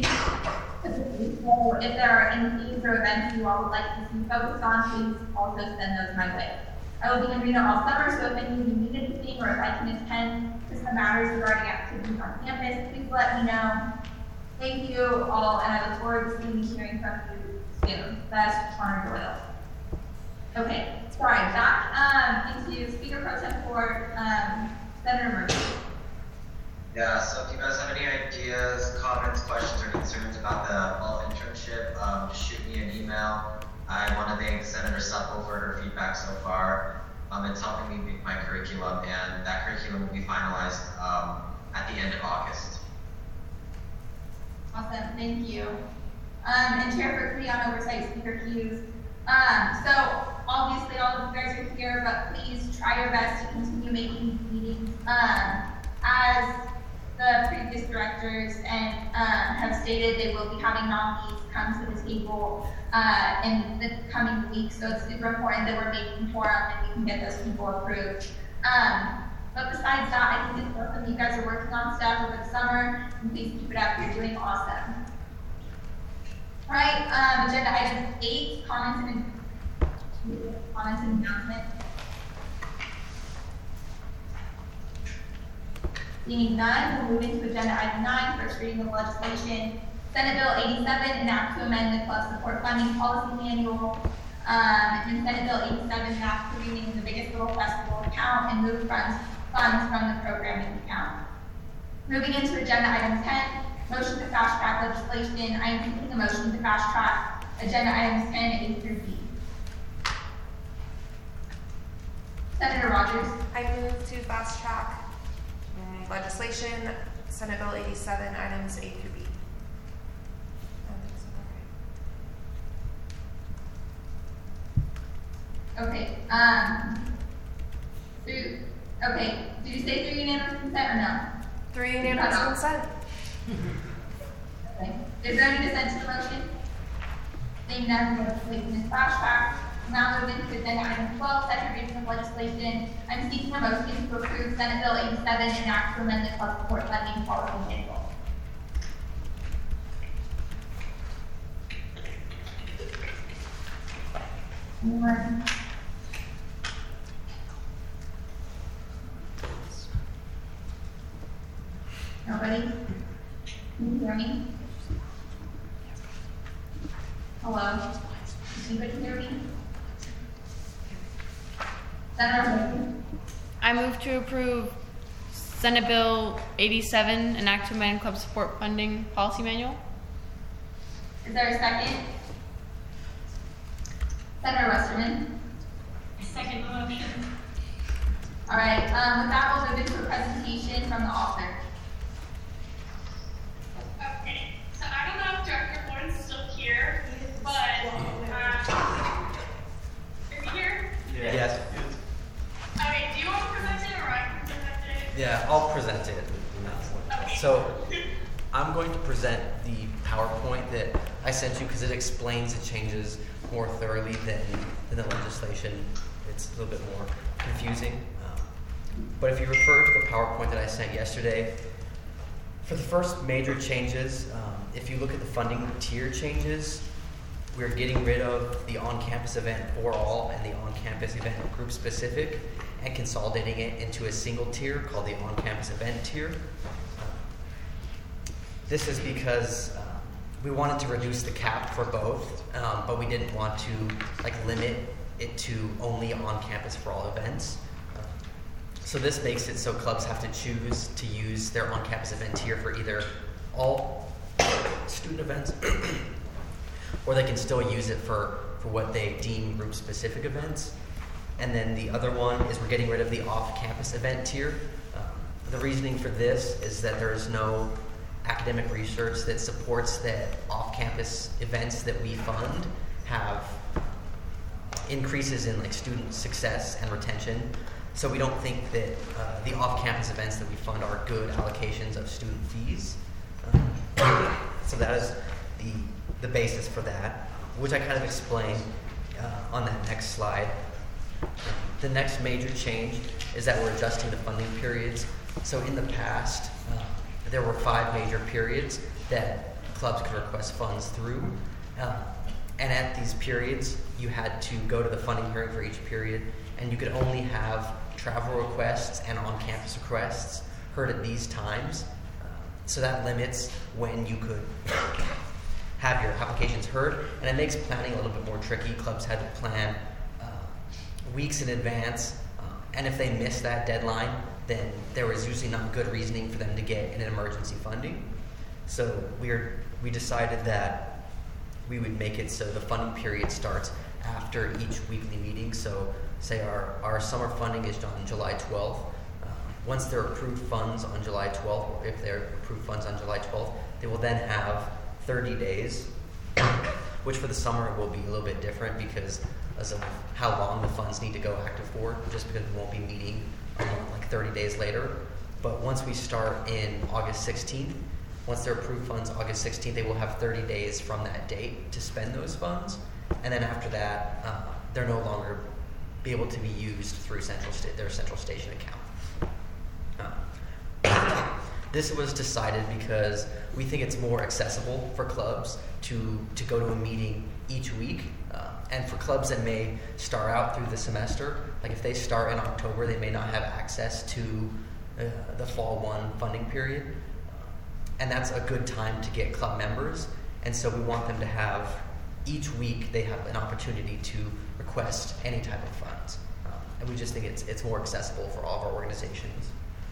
So if there are any themes or events you all would like to see focused on, please also send those my way. I will be in Reno all summer, so if any of you need anything or if I can attend to some matters regarding activities on campus, please let me know. Thank you all, and I look forward to seeing and hearing from you soon. Best, Connor Doyle. Okay, sorry, back um, into Speaker Pro Tem for um, Senator Murphy. Yeah, so if you guys have any ideas, comments, questions, or concerns about the fall internship, um, just shoot me an email. I want to thank Senator Supple for her feedback so far. Um, it's helping me make my curriculum, and that curriculum will be finalized um, at the end of August. Awesome, thank you. Um, and Chair for Committee on Oversight, Speaker Hughes. Um, so obviously all of you guys are here, but please try your best to continue making these meetings. Um, as the previous directors and um, have stated, they will be having nominees come to the table uh, in the coming weeks, so it's super important that we're making quorum and we can get those people approved. Um, but besides that, I think it's awesome you guys are working on stuff over the summer, and please keep it up, you're doing awesome. All right, um, agenda item eight, comments and, comments and announcements. Seeing none, we'll move into agenda item nine, first reading of legislation. Senate Bill eighty-seven, enact to amend the club support funding policy manual. Um, and Senate Bill eighty-seven, enact to rename the Biggest Little Festival account and move funds, funds from the programming account. Moving into agenda item ten, motion to fast track legislation. I am taking a motion to fast track agenda items ten, A through B. Senator Rogers. I move to fast track legislation, Senate Bill eighty-seven, items A through B. Okay, um, through, okay, did you say through unanimous consent or no? Through unanimous consent. Okay, is there any dissent to the motion? Seeing none, legislation is fast track. Now moving to agenda item twelve, second reading of legislation. I'm seeking a motion to approve Senate Bill eighty-seven and act to amend the club support funding policy manual. Anyone? Nobody? Can you hear me? Hello? Can anybody hear me? Senator, I move to approve Senate Bill eighty-seven, enact to amend club support funding policy manual. is there a second? Senator Westerman. Second the motion. All right, um, with that, we'll move into a presentation from the author. Okay, so I don't know if Director Lawrence is still here, but um, is he here? Yeah. Yes. Okay, do you want to present it or I can present it? Yeah, I'll present it. Okay. So I'm going to present the PowerPoint that I sent you because it explains the changes more thoroughly than, than the legislation. It's a little bit more confusing. Um, but if you refer to the PowerPoint that I sent yesterday, for the first major changes, um, if you look at the funding tier changes, we're getting rid of the on-campus event for all and the on-campus event group specific and consolidating it into a single tier called the on-campus event tier. This is because uh, we wanted to reduce the cap for both, um, but we didn't want to like limit it to only on-campus for all events. Uh, so this makes it so clubs have to choose to use their on-campus event tier for either all student events, or they can still use it for, for what they deem group-specific events. And then the other one is we're getting rid of the off-campus event tier. Um, the reasoning for this is that there is no academic research that supports that off-campus events that we fund have increases in like student success and retention. So we don't think that uh, the off-campus events that we fund are good allocations of student fees. Um, so that is the, the basis for that, which I kind of explained uh, on that next slide. The next major change is that we're adjusting the funding periods. So in the past, uh, there were five major periods that clubs could request funds through. Uh, and at these periods, you had to go to the funding hearing for each period, and you could only have travel requests and on-campus requests heard at these times. Uh, so that limits when you could have your applications heard, and it makes planning a little bit more tricky. Clubs had to plan uh, weeks in advance, uh, and if they missed that deadline, then there was usually not good reasoning for them to get an emergency funding. So we're, we decided that we would make it so the funding period starts after each weekly meeting. So say our, our summer funding is on July twelfth. Uh, once they're approved funds on July twelfth, or if they're approved funds on July twelfth, they will then have thirty days, which for the summer will be a little bit different because as of how long the funds need to go active for, just because we won't be meeting um, like thirty days later. But once we start in August sixteenth, once they're approved funds August sixteenth, they will have thirty days from that date to spend those funds. And then after that, uh, they're no longer be able to be used through central sta- their central station account. Uh, this was decided because we think it's more accessible for clubs to, to go to a meeting each week. Uh, and for clubs that may start out through the semester, like if they start in October, they may not have access to uh, the fall one funding period. And that's a good time to get club members. And so we want them to have, each week they have an opportunity to request any type of funds. Um, and we just think it's, it's more accessible for all of our organizations.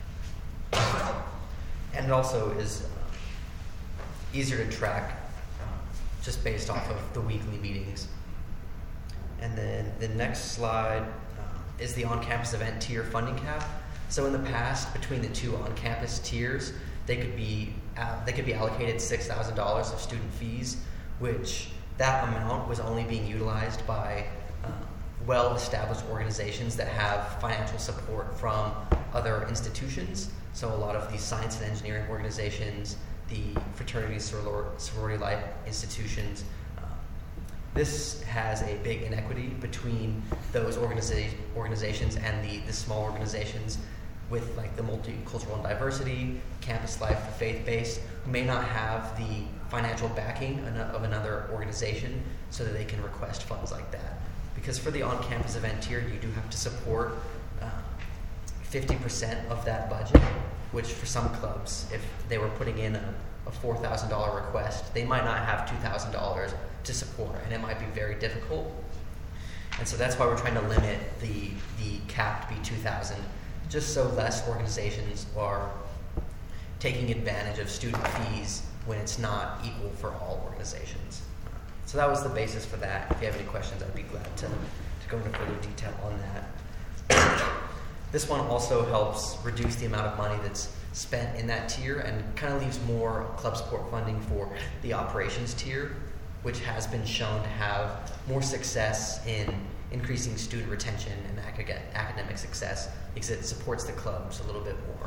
And it also is uh, easier to track uh, just based off of the weekly meetings. And then the next slide uh, is the on-campus event tier funding cap. So in the past, between the two on-campus tiers, they could be uh, they could be allocated six thousand dollars of student fees, which that amount was only being utilized by uh, well-established organizations that have financial support from other institutions. So a lot of these science and engineering organizations, the fraternity, soror- sorority life institutions. Uh, this has a big inequity between those organiza- organizations and the, the small organizations with like the multicultural and diversity, campus life, faith-based, who may not have the financial backing of another organization so that they can request funds like that. Because for the on-campus event tier, you do have to support uh, fifty percent of that budget, which for some clubs, if they were putting in a, a four thousand dollars request, they might not have two thousand dollars to support, and it might be very difficult. And so that's why we're trying to limit the, the cap to be two thousand dollars, just so less organizations are taking advantage of student fees when it's not equal for all organizations. So that was the basis for that. If you have any questions, I'd be glad to, to go into further detail on that. This one also helps reduce the amount of money that's spent in that tier and kind of leaves more club support funding for the operations tier, which has been shown to have more success in increasing student retention and acad- academic success because it supports the clubs a little bit more.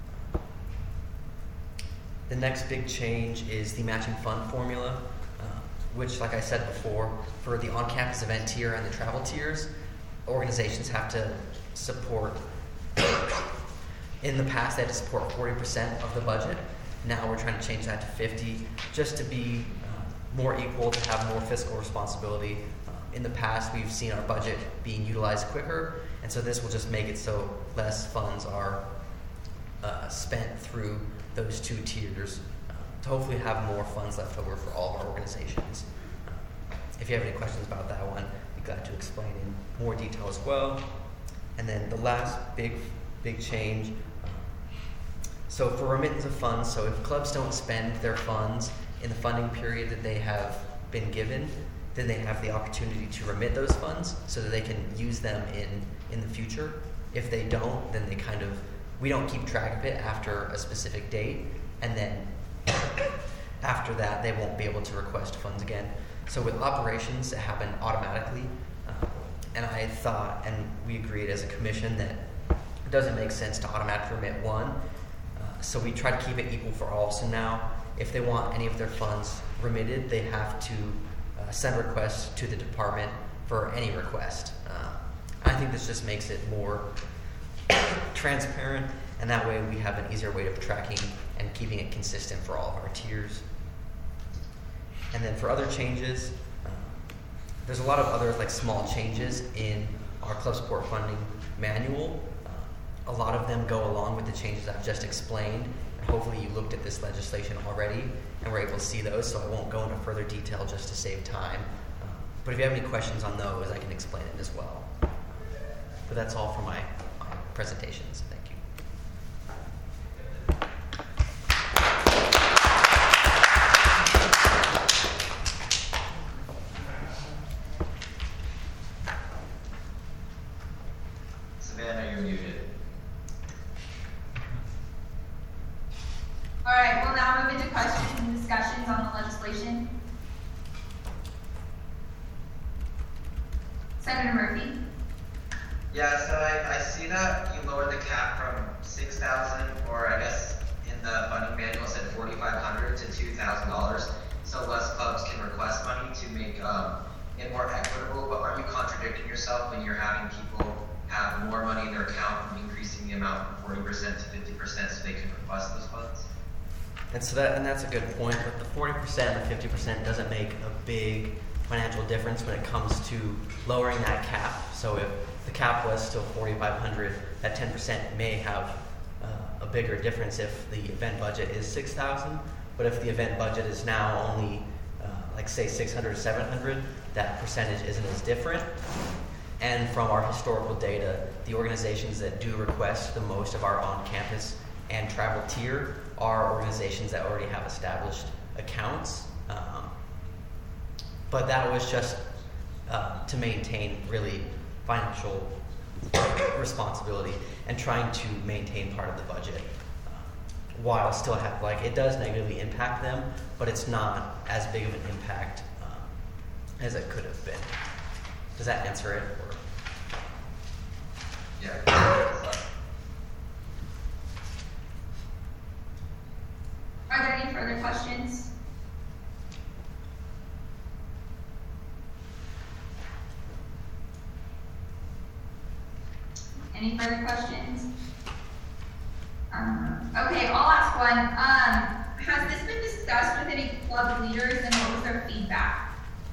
The next big change is the matching fund formula, uh, which, like I said before, for the on-campus event tier and the travel tiers, organizations have to support. In the past, they had to support forty percent of the budget. Now we're trying to change that to fifty, just to be uh, more equal, to have more fiscal responsibility. Uh, in the past, we've seen our budget being utilized quicker, and so this will just make it so less funds are uh, spent through those two tiers uh, to hopefully have more funds left over for all of our organizations. Uh, if you have any questions about that one, I'd be glad to explain in more detail as well. And then the last big, big change. Uh, so for remittance of funds, so if clubs don't spend their funds in the funding period that they have been given, then they have the opportunity to remit those funds so that they can use them in, in the future. If they don't, then they kind of, we don't keep track of it after a specific date, and then after that, they won't be able to request funds again. So with operations, it happened automatically, uh, and I thought, and we agreed as a commission, that it doesn't make sense to automatically remit one, uh, so we try to keep it equal for all. So now, if they want any of their funds remitted, they have to uh, send requests to the department for any request. Uh, I think this just makes it more transparent, and that way we have an easier way of tracking and keeping it consistent for all of our tiers. And then for other changes, uh, there's a lot of other like small changes in our club support funding manual. Uh, a lot of them go along with the changes I've just explained. Hopefully you looked at this legislation already and were able to see those, so I won't go into further detail just to save time. Uh, but if you have any questions on those, I can explain it as well. But that's all for my, my presentations. Thank you. Savannah, you're muted. All right, we'll now move into questions and discussions on the legislation. Senator Murphy. Yeah, so I, I see that you lowered the cap from six thousand, or I guess in the funding manual it said forty-five hundred to two thousand dollars, so less clubs can request money to make um, it more equitable. But aren't you contradicting yourself when you're having people have more money in their account and increasing the amount from forty percent to fifty percent so they can request those funds? And so that, and that's a good point, but the forty percent and the fifty percent doesn't make a big financial difference when it comes to lowering that cap. So if the cap was still forty-five hundred, that ten percent may have uh, a bigger difference if the event budget is six thousand, but if the event budget is now only, uh, like say six hundred or seven hundred, that percentage isn't as different. And from our historical data, the organizations that do request the most of our on-campus and travel tier are organizations that already have established accounts. Um, but that was just uh, to maintain really financial responsibility and trying to maintain part of the budget uh, while still have, like, it does negatively impact them, but it's not as big of an impact um, as it could have been. Does that answer it? Or? Yeah. Are there any further questions? Any further questions? Um, okay, I'll ask one. Um, has this been discussed with any club leaders, and what was their feedback?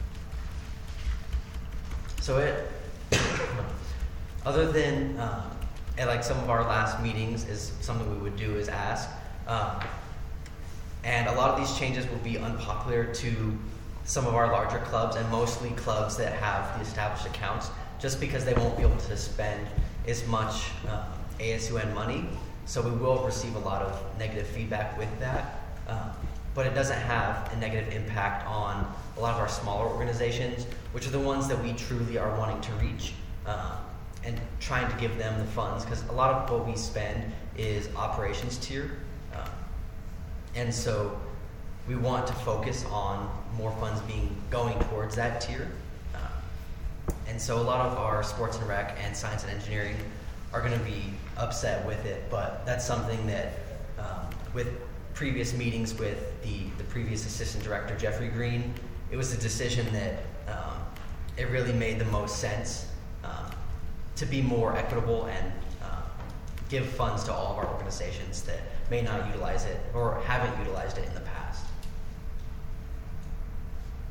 So it, other than, um, at like some of our last meetings, is something we would do is ask. Um, and a lot of these changes will be unpopular to some of our larger clubs, and mostly clubs that have the established accounts, just because they won't be able to spend as much um, A S U N money. So we will receive a lot of negative feedback with that. Um, but it doesn't have a negative impact on a lot of our smaller organizations, which are the ones that we truly are wanting to reach um, and trying to give them the funds, because a lot of what we spend is operations tier. Um, and so we want to focus on more funds being going towards that tier. Um, and so a lot of our sports and rec and science and engineering are going to be upset with it, but that's something that um, with previous meetings with the, the previous assistant director, Jeffrey Green, it was a decision that um, it really made the most sense um, to be more equitable and uh, give funds to all of our organizations that may not utilize it or haven't utilized it in the past.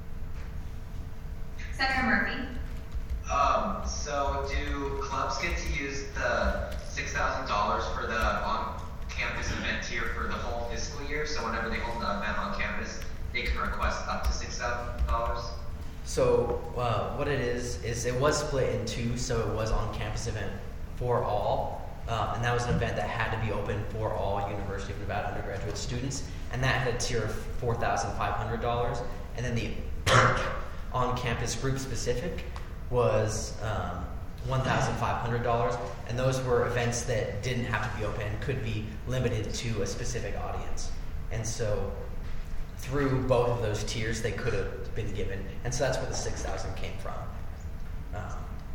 get to use the six thousand dollars for the on-campus event tier for the whole fiscal year. So whenever they hold the event on campus, they can request up to six thousand dollars. So uh, what it is is it was split in two. So it was on-campus event for all, um, and that was an event that had to be open for all University of Nevada undergraduate students, and that had a tier of four thousand five hundred dollars. And then the on-campus group specific was um, one thousand five hundred dollars, and those were events that didn't have to be open, could be limited to a specific audience. And so through both of those tiers, they could have been given, and so that's where the six thousand came from. Um,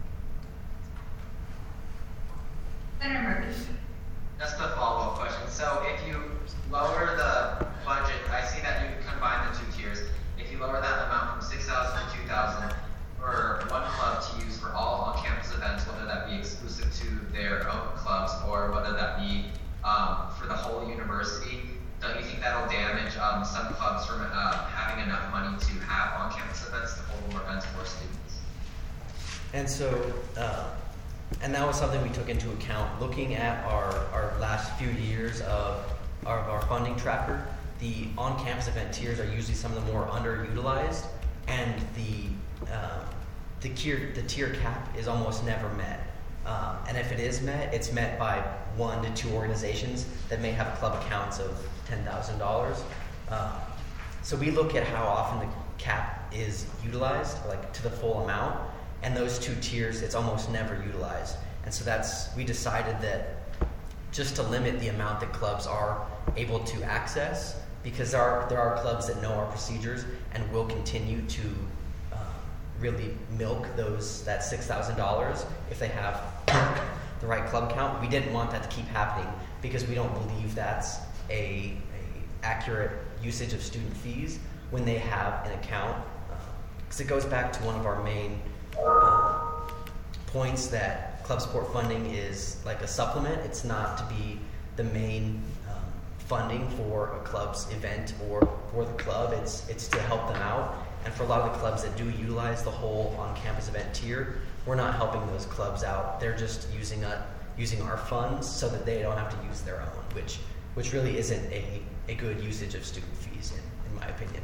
Senator Murphy. That's the follow-up question. So if you lower the budget, I see that you combine the two tiers. If you lower that amount from six thousand to two thousand for one club to use for all on-campus events, whether that be exclusive to their own clubs or whether that be um, for the whole university, don't you think that'll damage um, some clubs from uh, having enough money to have on-campus events to hold more events for students? And so, uh, and that was something we took into account. Looking at our, our last few years of our, our funding tracker, the on-campus event tiers are usually some of the more underutilized, and the uh, the tier the tier cap is almost never met. Um, and if it is met, it's met by one to two organizations that may have club accounts of ten thousand dollars. Um, so we look at how often the cap is utilized, like to the full amount, and those two tiers, it's almost never utilized. And so that's, we decided that just to limit the amount that clubs are able to access, because there are, there are clubs that know our procedures and will continue to uh, really milk those that six thousand dollars if they have the right club count. We didn't want that to keep happening because we don't believe that's a, a accurate usage of student fees when they have an account. Because uh, it goes back to one of our main uh, points that club sport funding is like a supplement. It's not to be the main um, funding for a club's event or for the club. It's it's to help them out. And for a lot of the clubs that do utilize the whole on-campus event tier, we're not helping those clubs out. They're just using a, using our funds so that they don't have to use their own, which which really isn't a, a good usage of student fees, in, in my opinion.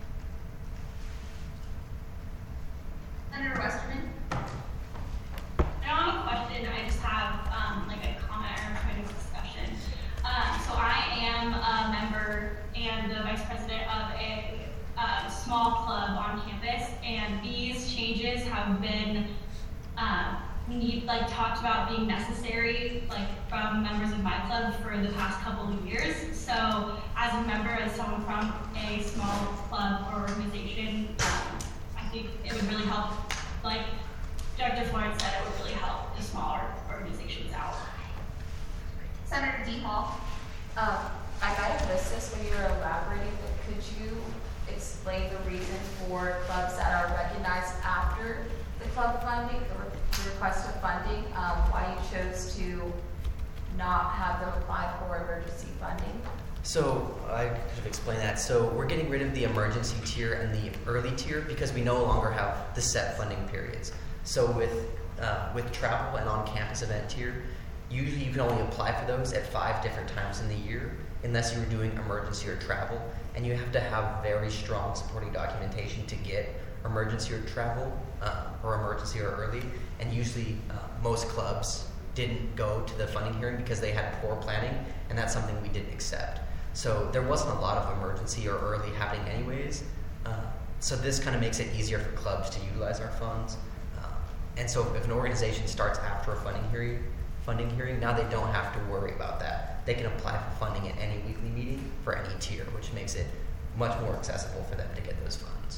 Senator Westerman. I don't have a question, I just have um, like a comment or kind of discussion. Um, so I am a member and the vice president of a uh, small club on campus, and these changes have been um, need, like talked about being necessary, like from members of my club for the past couple of years. So as a member, as someone from a small club or organization, um, I think it would really help, like Director Florence said, it would really help the smaller organizations out. Senator D. Hall. Um, I might have missed this when you were elaborating, but could you explain the reason for clubs that are recognized after the club funding, the, re the request of funding, um, why you chose to not have them apply for emergency funding? So I could have explained that. So we're getting rid of the emergency tier and the early tier because we no longer have the set funding periods. So with uh, with travel and on-campus event tier, usually you can only apply for those at five different times in the year unless you were doing emergency or travel, and you have to have very strong supporting documentation to get emergency or travel uh, or emergency or early. And usually uh, most clubs didn't go to the funding hearing because they had poor planning, and that's something we didn't accept. So there wasn't a lot of emergency or early happening anyways. Uh, so this kind of makes it easier for clubs to utilize our funds. Uh, and so if an organization starts after a funding hearing, funding hearing, now they don't have to worry about that. They can apply for funding at any weekly meeting for any tier, which makes it much more accessible for them to get those funds.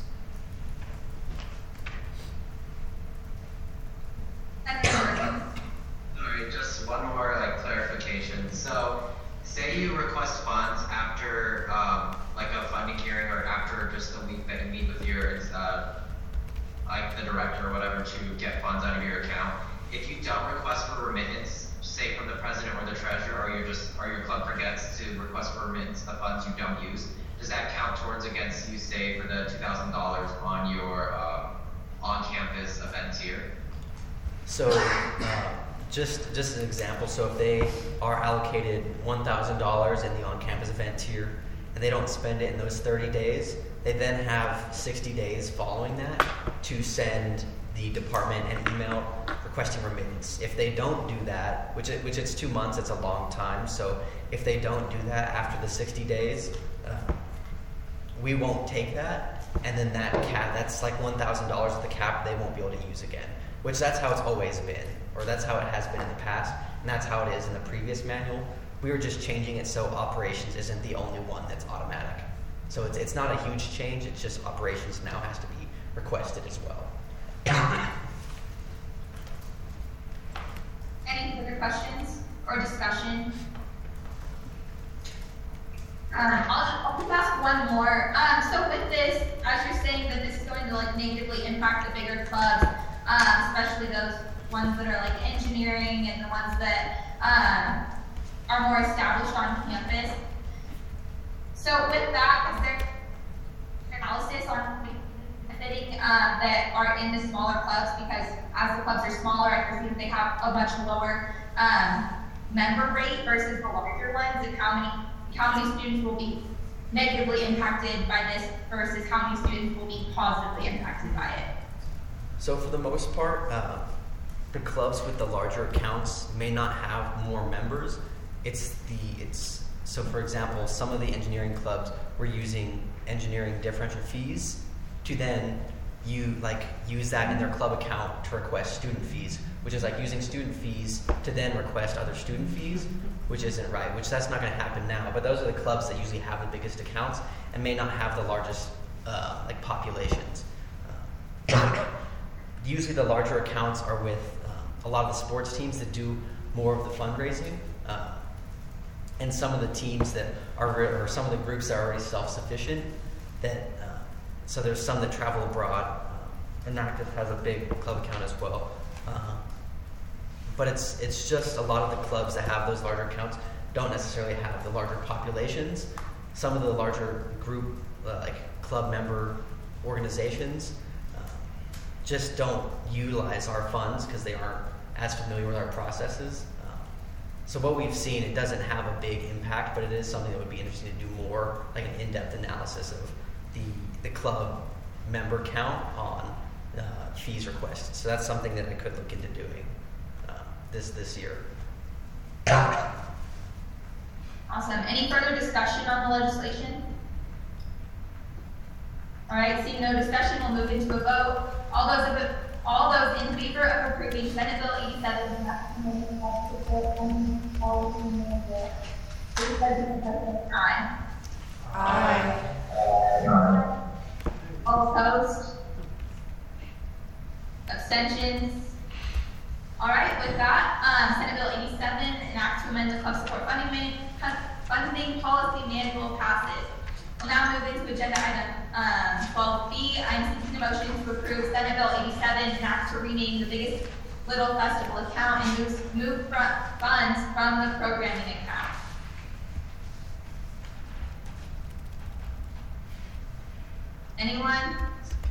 Sorry, just one more like clarification. So, say you request funds after um, like a funding hearing or after just a week that you meet with your uh, like the director or whatever to get funds out of your account. If you don't request for remittance, say from the president or the treasurer, or you're just or your club forgets to request for remittance the funds you don't use, does that count towards against you say for the two thousand dollars on your uh, on-campus event tier? So uh, just just an example. So if they are allocated one thousand dollars in the on-campus event tier, and they don't spend it in those thirty days, they then have sixty days following that to send the department an email requesting remittance. If they don't do that, which it, which it's two months, it's a long time. So if they don't do that after the sixty days, uh, we won't take that, and then that cap, that's like one thousand dollars of the cap they won't be able to use again. Which that's how it's always been, or that's how it has been in the past, and that's how it is in the previous manual. We were just changing it so operations isn't the only one that's automatic. So it's, it's not a huge change, it's just operations now has to be requested as well. Any further questions or discussion? Um, I'll, I'll just ask one more. Um, so with this, as you're saying that this is going to like negatively impact the bigger clubs, um, especially those ones that are like engineering and the ones that um, are more established on campus. So with that, is there analysis on benefiting um, that are in the smaller clubs? Because as the clubs are smaller, I presume they have a much lower um, member rate versus the larger ones, and how many how many students will be negatively impacted by this versus how many students will be positively impacted by it. So for the most part, uh, the clubs with the larger accounts may not have more members. It's the it's so for example, some of the engineering clubs were using engineering differential fees to then you like use that in their club account to request student fees, which is like using student fees to then request other student fees, which isn't right, which that's not going to happen now. But those are the clubs that usually have the biggest accounts and may not have the largest uh, like populations. Uh, usually the larger accounts are with uh, a lot of the sports teams that do more of the fundraising, uh, and some of the teams that are, or some of the groups that are already self-sufficient. That uh, so there's some that travel abroad. Uh, Enactive has a big club account as well. Uh, But it's it's just a lot of the clubs that have those larger accounts don't necessarily have the larger populations. Some of the larger group, uh, like club member organizations, uh, just don't utilize our funds because they aren't as familiar with our processes. Uh, so what we've seen, it doesn't have a big impact, but it is something that would be interesting to do more, like an in-depth analysis of the, the club member count on uh, fees requested. So that's something that I could look into doing this this year. Awesome. Any further discussion on the legislation? All right, seeing no discussion, we'll move into a vote. All those of all those in favor of approving Senate Bill eighty-seven. Aye. Aye. All opposed? Abstentions? All right, with that, um, Senate Bill eighty-seven, an act to amend the club support funding, man- funding policy manual passes. We'll now move into agenda item um, twelve B. I'm seeking a motion to approve Senate Bill eighty-seven, an act to rename the Biggest Little Festival account and move, move fr- funds from the programming account. Anyone?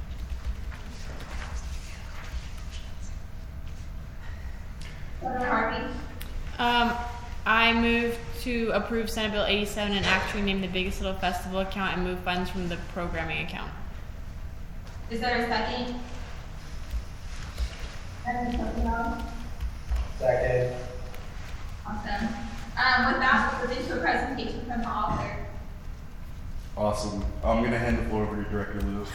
Um, I move to approve Senate Bill eighty-seven and act to rename the Biggest Little Festival account and move funds from the programming account. Is there a second? Second. Awesome. Um, with that, we'll move into a presentation from the author. Awesome. I'm going to hand the floor over to Director Lewis.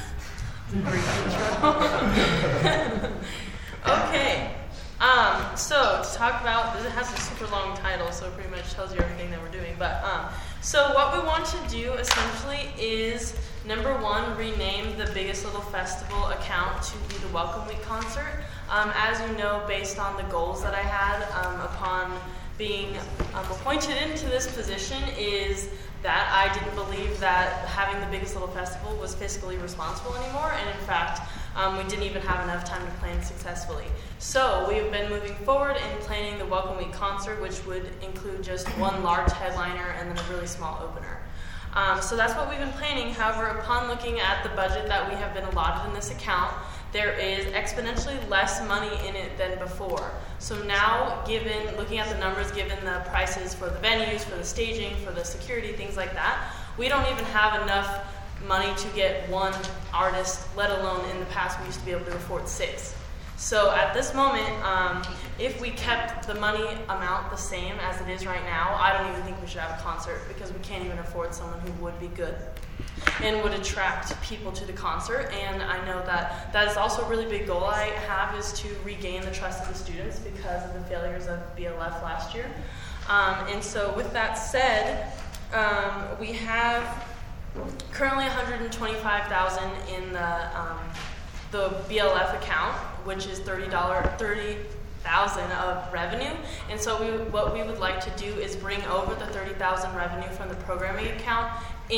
Okay. Um, so to talk about, it has a super long title, so it pretty much tells you everything that we're doing. But um, so what we want to do essentially is number one, rename the Biggest Little Festival account to be the Welcome Week concert. Um, as you know, based on the goals that I had um, upon being um, appointed into this position, is that I didn't believe that having the Biggest Little Festival was fiscally responsible anymore, and in fact, um, we didn't even have enough time to plan successfully. So we've been moving forward in planning the Welcome Week concert, which would include just one large headliner and then a really small opener. Um, so that's what we've been planning. However, upon looking at the budget that we have been allotted in this account, there is exponentially less money in it than before. So now, given, looking at the numbers, given the prices for the venues, for the staging, for the security, things like that, we don't even have enough money to get one artist, let alone in the past we used to be able to afford six. So at this moment, um, if we kept the money amount the same as it is right now, I don't even think we should have a concert because we can't even afford someone who would be good and would attract people to the concert. And I know that that is also a really big goal I have, is to regain the trust of the students because of the failures of B L F last year. Um, and so with that said, um, we have currently one hundred twenty-five thousand dollars in the um, the B L F account, which is thirty thousand dollars of revenue. And so we, what we would like to do is bring over the thirty thousand dollars revenue from the programming account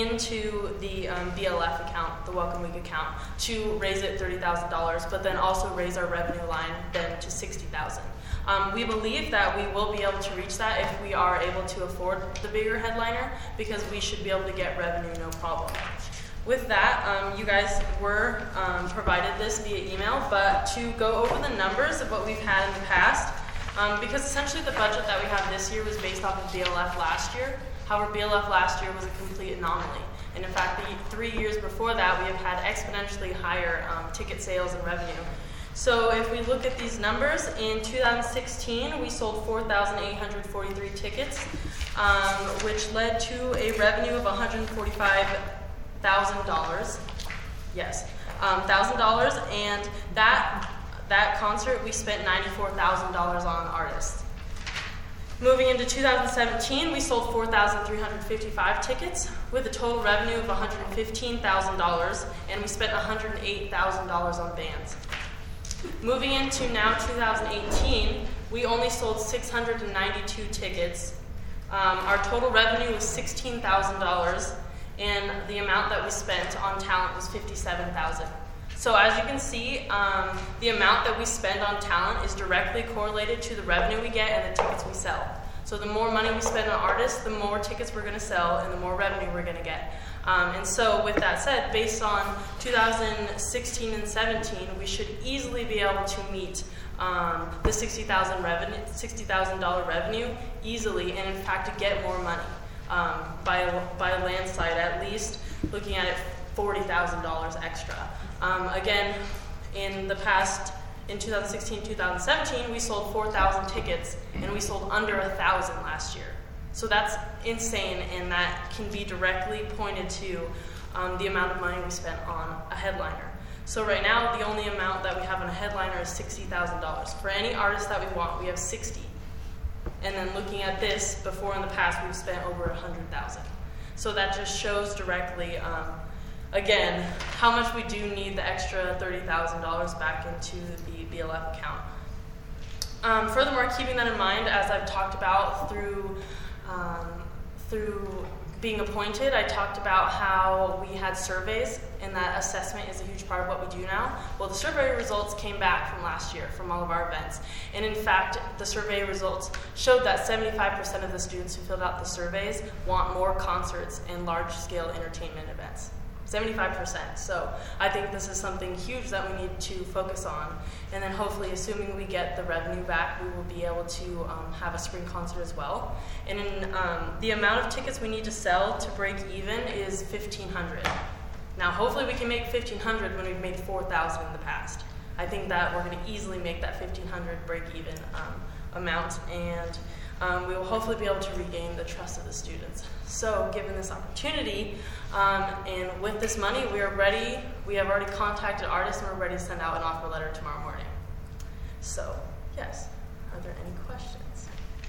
into the um, B L F account, the Welcome Week account, to raise it thirty thousand dollars, but then also raise our revenue line then to sixty thousand dollars. Um, we believe that we will be able to reach that if we are able to afford the bigger headliner, because we should be able to get revenue no problem. With that, um, you guys were um, provided this via email, but to go over the numbers of what we've had in the past, um, because essentially the budget that we have this year was based off of B L F last year. However, B L F last year was a complete anomaly. And in fact, the three years before that, we have had exponentially higher um, ticket sales and revenue. So if we look at these numbers, in two thousand sixteen, we sold four thousand eight hundred forty-three tickets, um, which led to a revenue of one hundred forty-five thousand dollars. Yes, um, one thousand dollars, and that, that concert we spent ninety-four thousand dollars on artists. Moving into two thousand seventeen, we sold four thousand three hundred fifty-five tickets with a total revenue of one hundred fifteen thousand dollars, and we spent one hundred eight thousand dollars on bands. Moving into now two thousand eighteen, we only sold six hundred ninety-two tickets. Um, our total revenue was sixteen thousand dollars, and the amount that we spent on talent was fifty-seven thousand dollars. So as you can see, um, the amount that we spend on talent is directly correlated to the revenue we get and the tickets we sell. So the more money we spend on artists, the more tickets we're going to sell and the more revenue we're going to get. Um, and so with that said, based on two thousand sixteen and seventeen, we should easily be able to meet um, the sixty thousand dollars revenue, sixty thousand dollars revenue easily, and in fact to get more money um, by, by a landslide, at least looking at it forty thousand dollars extra. Um, again, in the past, in two thousand sixteen, two thousand seventeen, we sold four thousand tickets, and we sold under one thousand last year. So that's insane, and that can be directly pointed to um, the amount of money we spent on a headliner. So right now, the only amount that we have on a headliner is sixty thousand dollars. For any artist that we want, we have sixty. And then looking at this, before in the past, we've spent over one hundred thousand. So that just shows directly, um, again, how much we do need the extra thirty thousand dollars back into the B L F account. Um, furthermore, keeping that in mind, as I've talked about through um, through being appointed, I talked about how we had surveys, and that assessment is a huge part of what we do now. Well, the survey results came back from last year from all of our events. And in fact, the survey results showed that seventy-five percent of the students who filled out the surveys want more concerts and large-scale entertainment events. seventy-five percent. So I think this is something huge that we need to focus on. And then hopefully, assuming we get the revenue back, we will be able to um, have a spring concert as well. And in, um, the amount of tickets we need to sell to break even is fifteen hundred. Now, hopefully we can make fifteen hundred when we've made four thousand in the past. I think that we're going to easily make that fifteen hundred break even um, amount, and um, we will hopefully be able to regain the trust of the students. So given this opportunity, um, and with this money, we are ready, we have already contacted artists, and we're ready to send out an offer letter tomorrow morning. So, yes, are there any questions?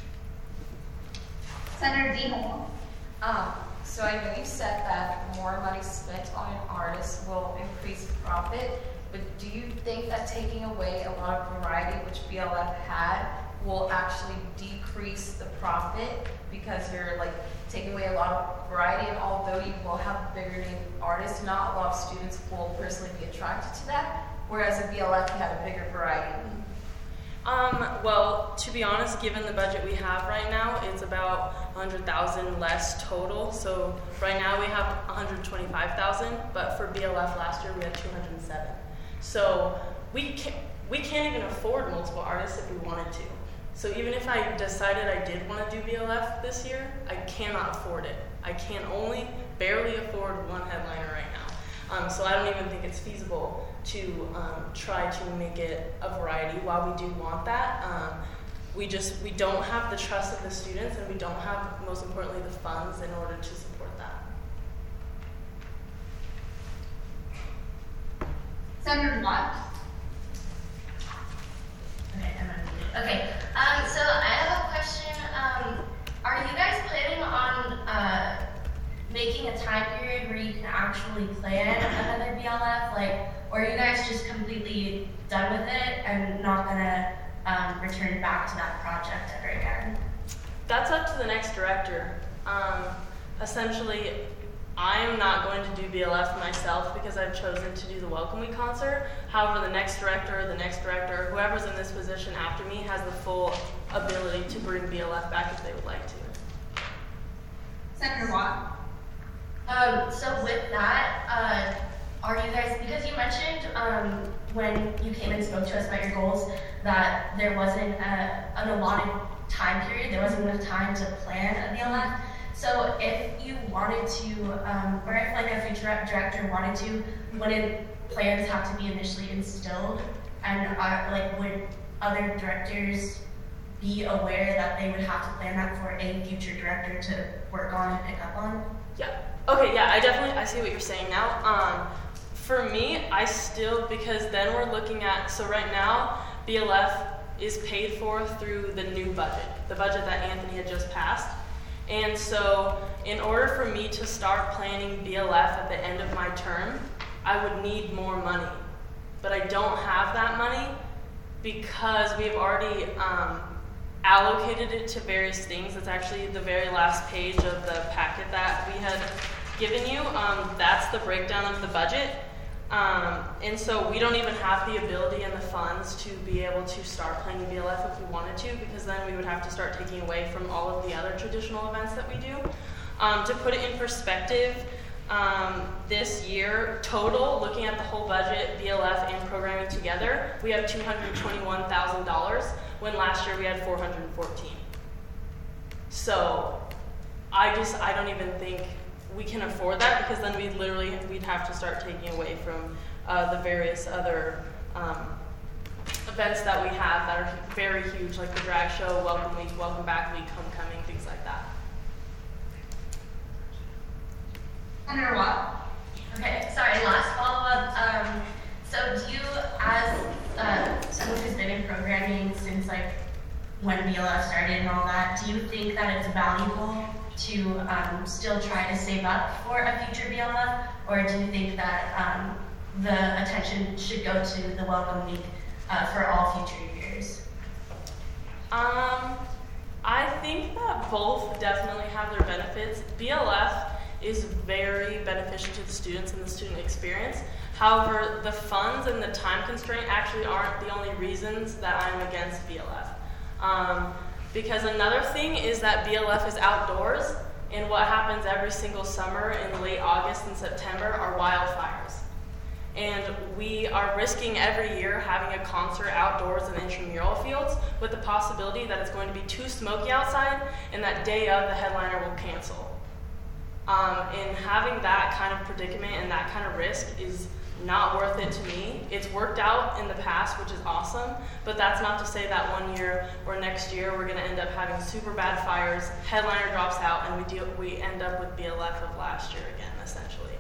Senator DeHole. Um, so I know you said that more money spent on an artist will increase profit, but do you think that taking away a lot of variety, which B L F had, will actually decrease the profit because you're like taking away a lot of variety, and although you will have bigger name artists, not a lot of students will personally be attracted to that, whereas in B L F you have a bigger variety? Um, well, to be honest, given the budget we have right now, it's about one hundred thousand less total. So right now we have one hundred twenty-five thousand, but for B L F last year we had two hundred seven. So we can't, we can't even afford multiple artists if we wanted to. So even if I decided I did want to do B L F this year, I cannot afford it. I can only barely afford one headliner right now. Um, so I don't even think it's feasible to um, try to make it a variety. While we do want that, um, we just we don't have the trust of the students, and we don't have, most importantly, the funds in order to support that. Senator Watt. Okay, I'm unmuted. Okay, um, so I have a question. Um, are you guys planning on uh, making a time period where you can actually plan another B L F? Like, or are you guys just completely done with it and not gonna um, return back to that project ever again? That's up to the next director. Um, essentially, I'm not going to do B L F myself because I've chosen to do the Welcome Week concert. However, the next director, the next director, whoever's in this position after me has the full ability to bring B L F back if they would like to. Senator Watt. Um, so with that, uh, are you guys, because you mentioned um, when you came and spoke to us about your goals that there wasn't a, an allotted time period, there wasn't enough time to plan a B L F. So if you wanted to, um, or if like a future director wanted to, wouldn't plans have to be initially instilled? And are, like, would other directors be aware that they would have to plan that for a future director to work on and pick up on? Yeah. Okay, yeah, I definitely, I see what you're saying now. Um, for me, I still, because then we're looking at, so right now, B L F is paid for through the new budget, the budget that Anthony had just passed. And so in order for me to start planning B L F at the end of my term, I would need more money. But I don't have that money because we've already um, allocated it to various things. It's actually the very last page of the packet that we had given you. Um, that's the breakdown of the budget. Um, and so we don't even have the ability and the funds to be able to start planning B L F if we wanted to, because then we would have to start taking away from all of the other traditional events that we do. Um, to put it in perspective, um, this year total, looking at the whole budget, B L F and programming together, we have two hundred twenty-one thousand dollars, when last year we had four hundred fourteen. So I just, I don't even think we can afford that, because then we literally, we'd have to start taking away from uh, the various other um, events that we have that are very huge, like the drag show, Welcome Week, Welcome Back Week, Homecoming, things like that. Senator Watt. Okay, sorry, last follow-up. Um, so do you, as uh, someone who's been in programming since like when B L F started and all that, do you think that it's valuable to um, still try to save up for a future B L F, or do you think that um, the attention should go to the Welcome Week uh, for all future years? Um, I think that both definitely have their benefits. B L F is very beneficial to the students and the student experience. However, the funds and the time constraint actually aren't the only reasons that I'm against B L F. Um, Because another thing is that B L F is outdoors, and what happens every single summer in late August and September are wildfires. And we are risking every year having a concert outdoors in intramural fields with the possibility that it's going to be too smoky outside, and that day of the headliner will cancel. Um, and having that kind of predicament and that kind of risk is not worth it to me. It's worked out in the past, which is awesome, but that's not to say that one year or next year we're going to end up having super bad fires, headliner drops out, and we do we end up with B L F of last year again, essentially.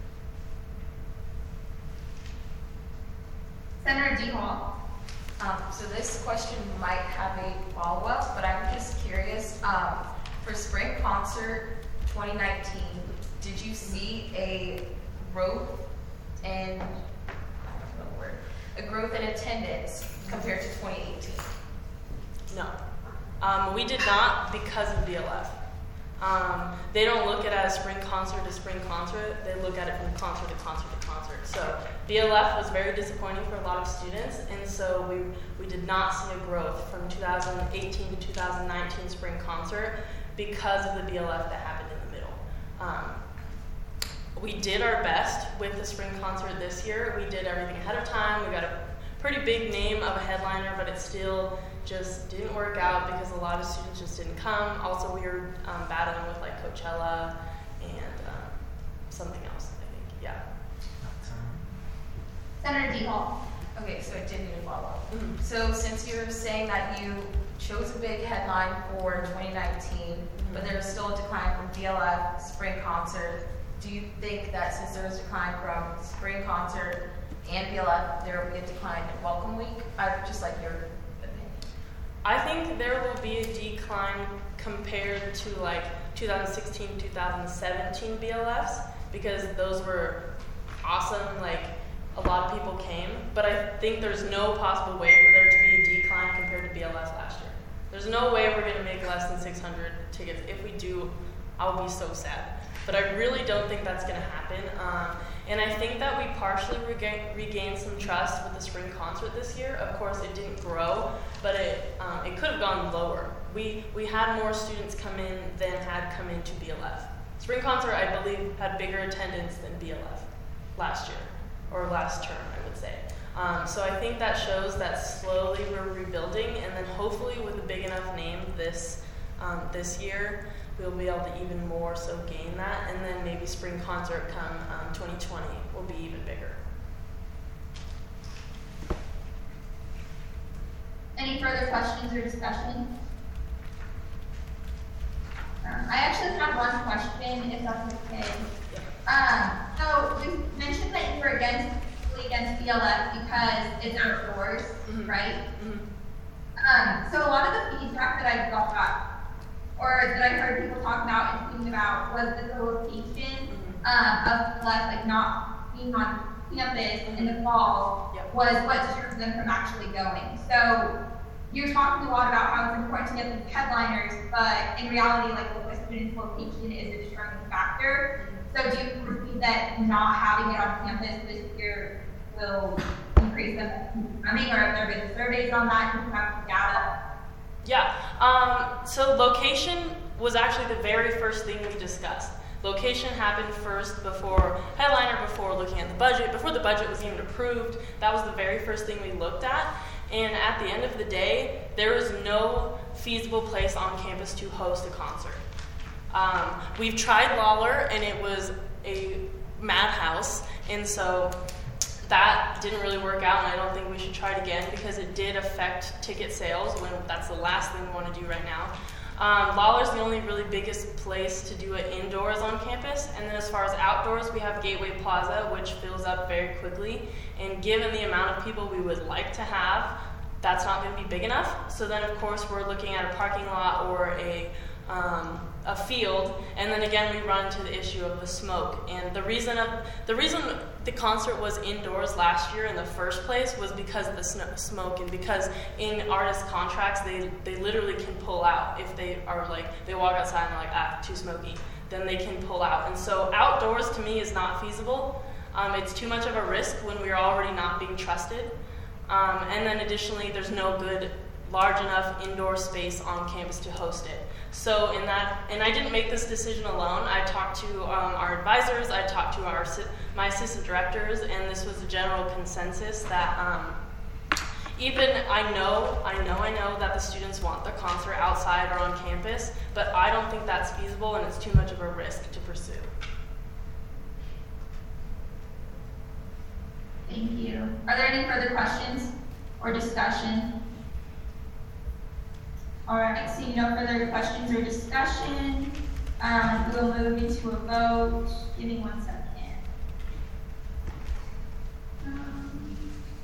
Senator DeHall. Um, so this question might have a follow-up, but I'm just curious. Um, for spring concert twenty nineteen, did you see a growth in, I don't know the word, a growth in attendance compared to twenty eighteen? No. Um, we did not, because of B L F. Um, they don't look at it as spring concert to spring concert. They look at it from concert to concert to concert. So B L F was very disappointing for a lot of students, and so we, we did not see a growth from two thousand eighteen to two thousand nineteen spring concert because of the B L F that happened in the middle. Um, we did our best with the spring concert this year. We did everything ahead of time. We got a pretty big name of a headliner, but it still just didn't work out because a lot of students just didn't come. Also, we were um, battling with like Coachella and um, something else, I think. Yeah. Senator D. Hall. Okay, so it didn't even follow. Mhm. So since you're saying that you chose a big headline for twenty nineteen, Mm-hmm. but there was still a decline from B L F spring concert, do you think that since there was a decline from spring concert and B L F, there will be a decline in Welcome Week? I just like your opinion. I think there will be a decline compared to like two thousand sixteen, two thousand seventeen B L Fs because those were awesome. Like a lot of people came, but I think there's no possible way for there to be a decline compared to B L Fs last year. There's no way we're going to make less than six hundred tickets. If we do, I'll be so sad. But I really don't think that's going to happen. Um, and I think that we partially regain, regained some trust with the spring concert this year. Of course, it didn't grow, but it um, it could have gone lower. We we had more students come in than had come into B L F. Spring concert, I believe, had bigger attendance than B L F last year, or last term, I would say. Um, so I think that shows that slowly we're rebuilding, and then hopefully with a big enough name this um, this year, we'll be able to even more so gain that, and then maybe spring concert come um, twenty twenty will be even bigger. Any further questions or discussion? Um, I actually have one question, if that's okay. Um, so you mentioned that you were against against B L F because it's outdoors, Mm-hmm. right? Mm-hmm. Um, so a lot of the feedback that I got, or that I heard people talk about and thinking about, was that the location Mm-hmm. um, of less like not being on campus in the fall Yep. was what deterred them from actually going. So you're talking a lot about how it's important to get the headliners, but in reality, like what the student's location is a determining factor. So do you foresee that not having it on campus this year will increase them coming, or have there been surveys on that? Do you have data? Yeah, um, so location was actually the very first thing we discussed. Location happened first before headliner, before looking at the budget, before the budget was even approved. That was the very first thing we looked at. And at the end of the day, there was no feasible place on campus to host a concert. Um, we've tried Lawler, and it was a madhouse, and so that didn't really work out, and I don't think we should try it again because it did affect ticket sales when that's the last thing we want to do right now. Um, Lawler's the only really biggest place to do it indoors on campus, and then as far as outdoors, we have Gateway Plaza, which fills up very quickly, and given the amount of people we would like to have, that's not going to be big enough. So then, of course, we're looking at a parking lot or a um, a field, and then again we run into the issue of the smoke. And the reason of the reason the concert was indoors last year in the first place was because of the sn- smoke, and because in artist contracts they they literally can pull out if they are like they walk outside and they're like ah too smoky, then they can pull out. And so outdoors to me is not feasible. Um, it's too much of a risk when we're already not being trusted. Um, and then additionally, there's no good large enough indoor space on campus to host it. So in that, and I didn't make this decision alone. I talked to um, our advisors, I talked to our my assistant directors, and this was a general consensus that um, even I know, I know, I know that the students want the concert outside or on campus, but I don't think that's feasible, and it's too much of a risk to pursue. Thank you. Are there any further questions or discussion? All right, seeing no further questions or discussion, um, we will move into a vote. Give me one second. Um,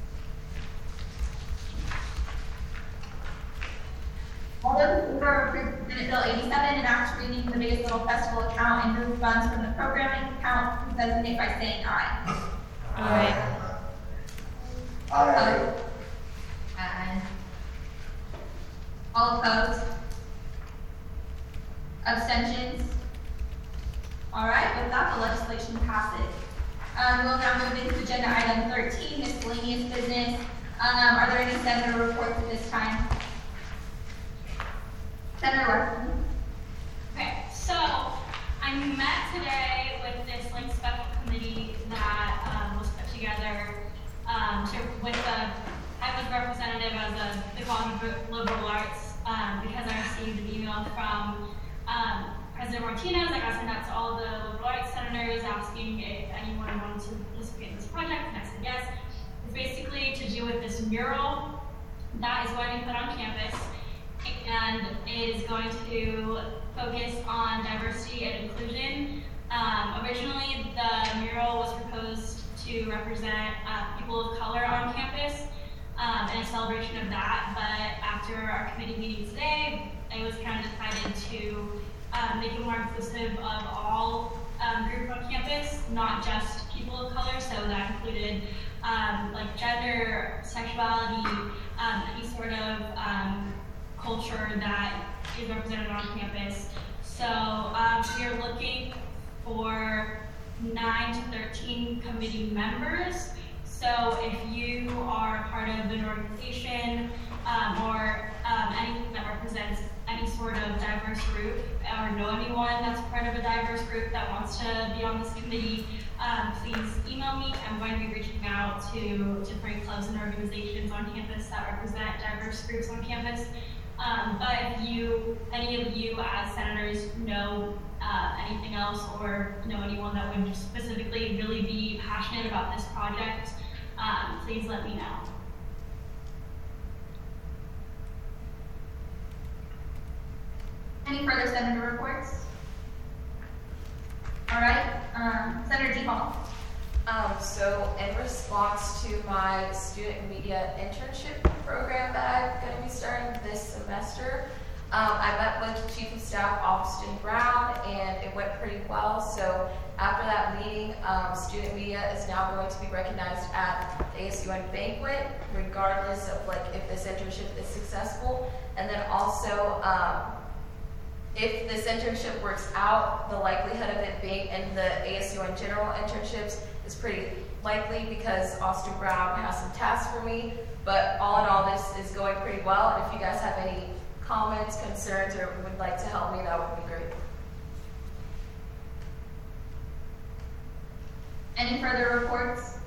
all those in favor of approving Senate Bill eighty-seven and act reading the Biggest Little Festival account and move funds from the programming account, please designate by saying aye. Aye. Aye. Aye. All opposed? Abstentions? All right, with that, the legislation passes. Um, we'll now move into agenda item thirteen, miscellaneous business. Um, are there any senator reports at this time? Senator Weston. Okay, so I met today with this like special committee that um, was put together um, to, with the I was representative as a, the College of Liberal Arts um, because I received an email from um, President Martinez. I got sent out to all the liberal arts senators asking if anyone wanted to participate in this project, and I said yes. It's basically to do with this mural that is going to be put on campus, and it is going to focus on diversity and inclusion. Um, originally, the mural was proposed to represent uh, people of color on campus um, and a celebration of that, but after our committee meeting today, it was kind of decided to um, make it more inclusive of all um, groups on campus, not just people of color, so that included um, like gender, sexuality, um, any sort of um, culture that is represented on campus. So um, we are looking for nine to thirteen committee members. So if you are part of an organization um, or um, anything that represents any sort of diverse group, or know anyone that's part of a diverse group that wants to be on this committee, um, please email me. I'm going to be reaching out to different clubs and organizations on campus that represent diverse groups on campus. Um, but if you, any of you as senators know uh, anything else or know anyone that would specifically really be passionate about this project, um, please let me know. Any further senator reports? All right, um, Senator D. Hall. Um, so in response to my student media internship program that I'm going to be starting this semester, um, I met with Chief of Staff Austin Brown, and it went pretty well. So after that meeting, um, student media is now going to be recognized at the A S U N banquet, regardless of like if this internship is successful. And then also, um, if this internship works out, the likelihood of it being in the A S U N general internships is pretty likely because Austin Brown has some tasks for me. But all in all, this is going pretty well. And if you guys have any comments, concerns, or would like to help me, that would be great. Any further reports?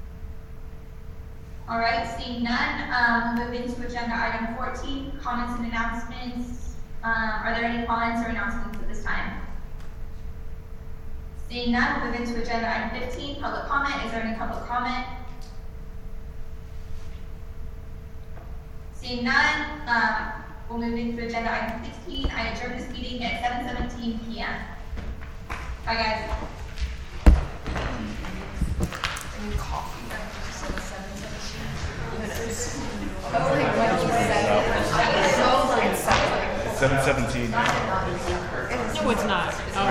All right, seeing none, um, we'll move into agenda item fourteen, comments and announcements. Um, are there any comments or announcements at this time? Seeing none, we'll move into agenda item fifteen, public comment. Is there any public comment? Seeing none, um, we'll move into agenda item sixteen. I adjourn this meeting at seven seventeen p m Bye, guys. I need coffee. seven seventeen. No, it's not.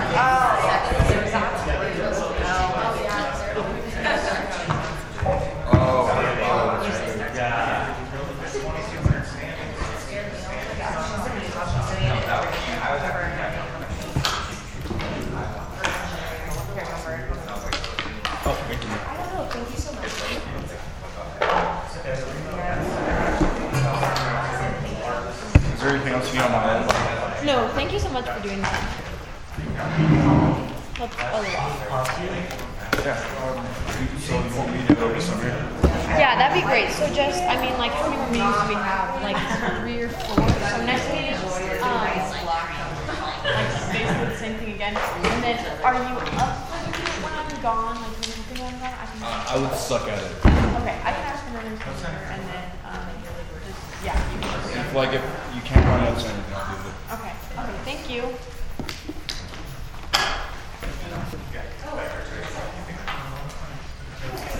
Is there anything else you need on my end? No, thank you so much for doing that. Helped a lot. Yeah. Um, so you want me to go to summer? Yeah, that'd be great. So just, I mean, like, how many more meetings do we have? Like three or four? So next meeting, um, like, basically the same thing again. And then, are you up for the meeting when I'm gone? Like, when you think I'm gone? I can Uh, I would suck at it. Okay, I can ask another speaker, and then, um, just, yeah, you can. If, like, if you can't run out or anything, I'll do it. Okay, okay, thank you.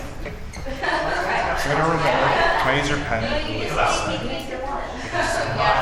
So I don't remember. Can I use your pen?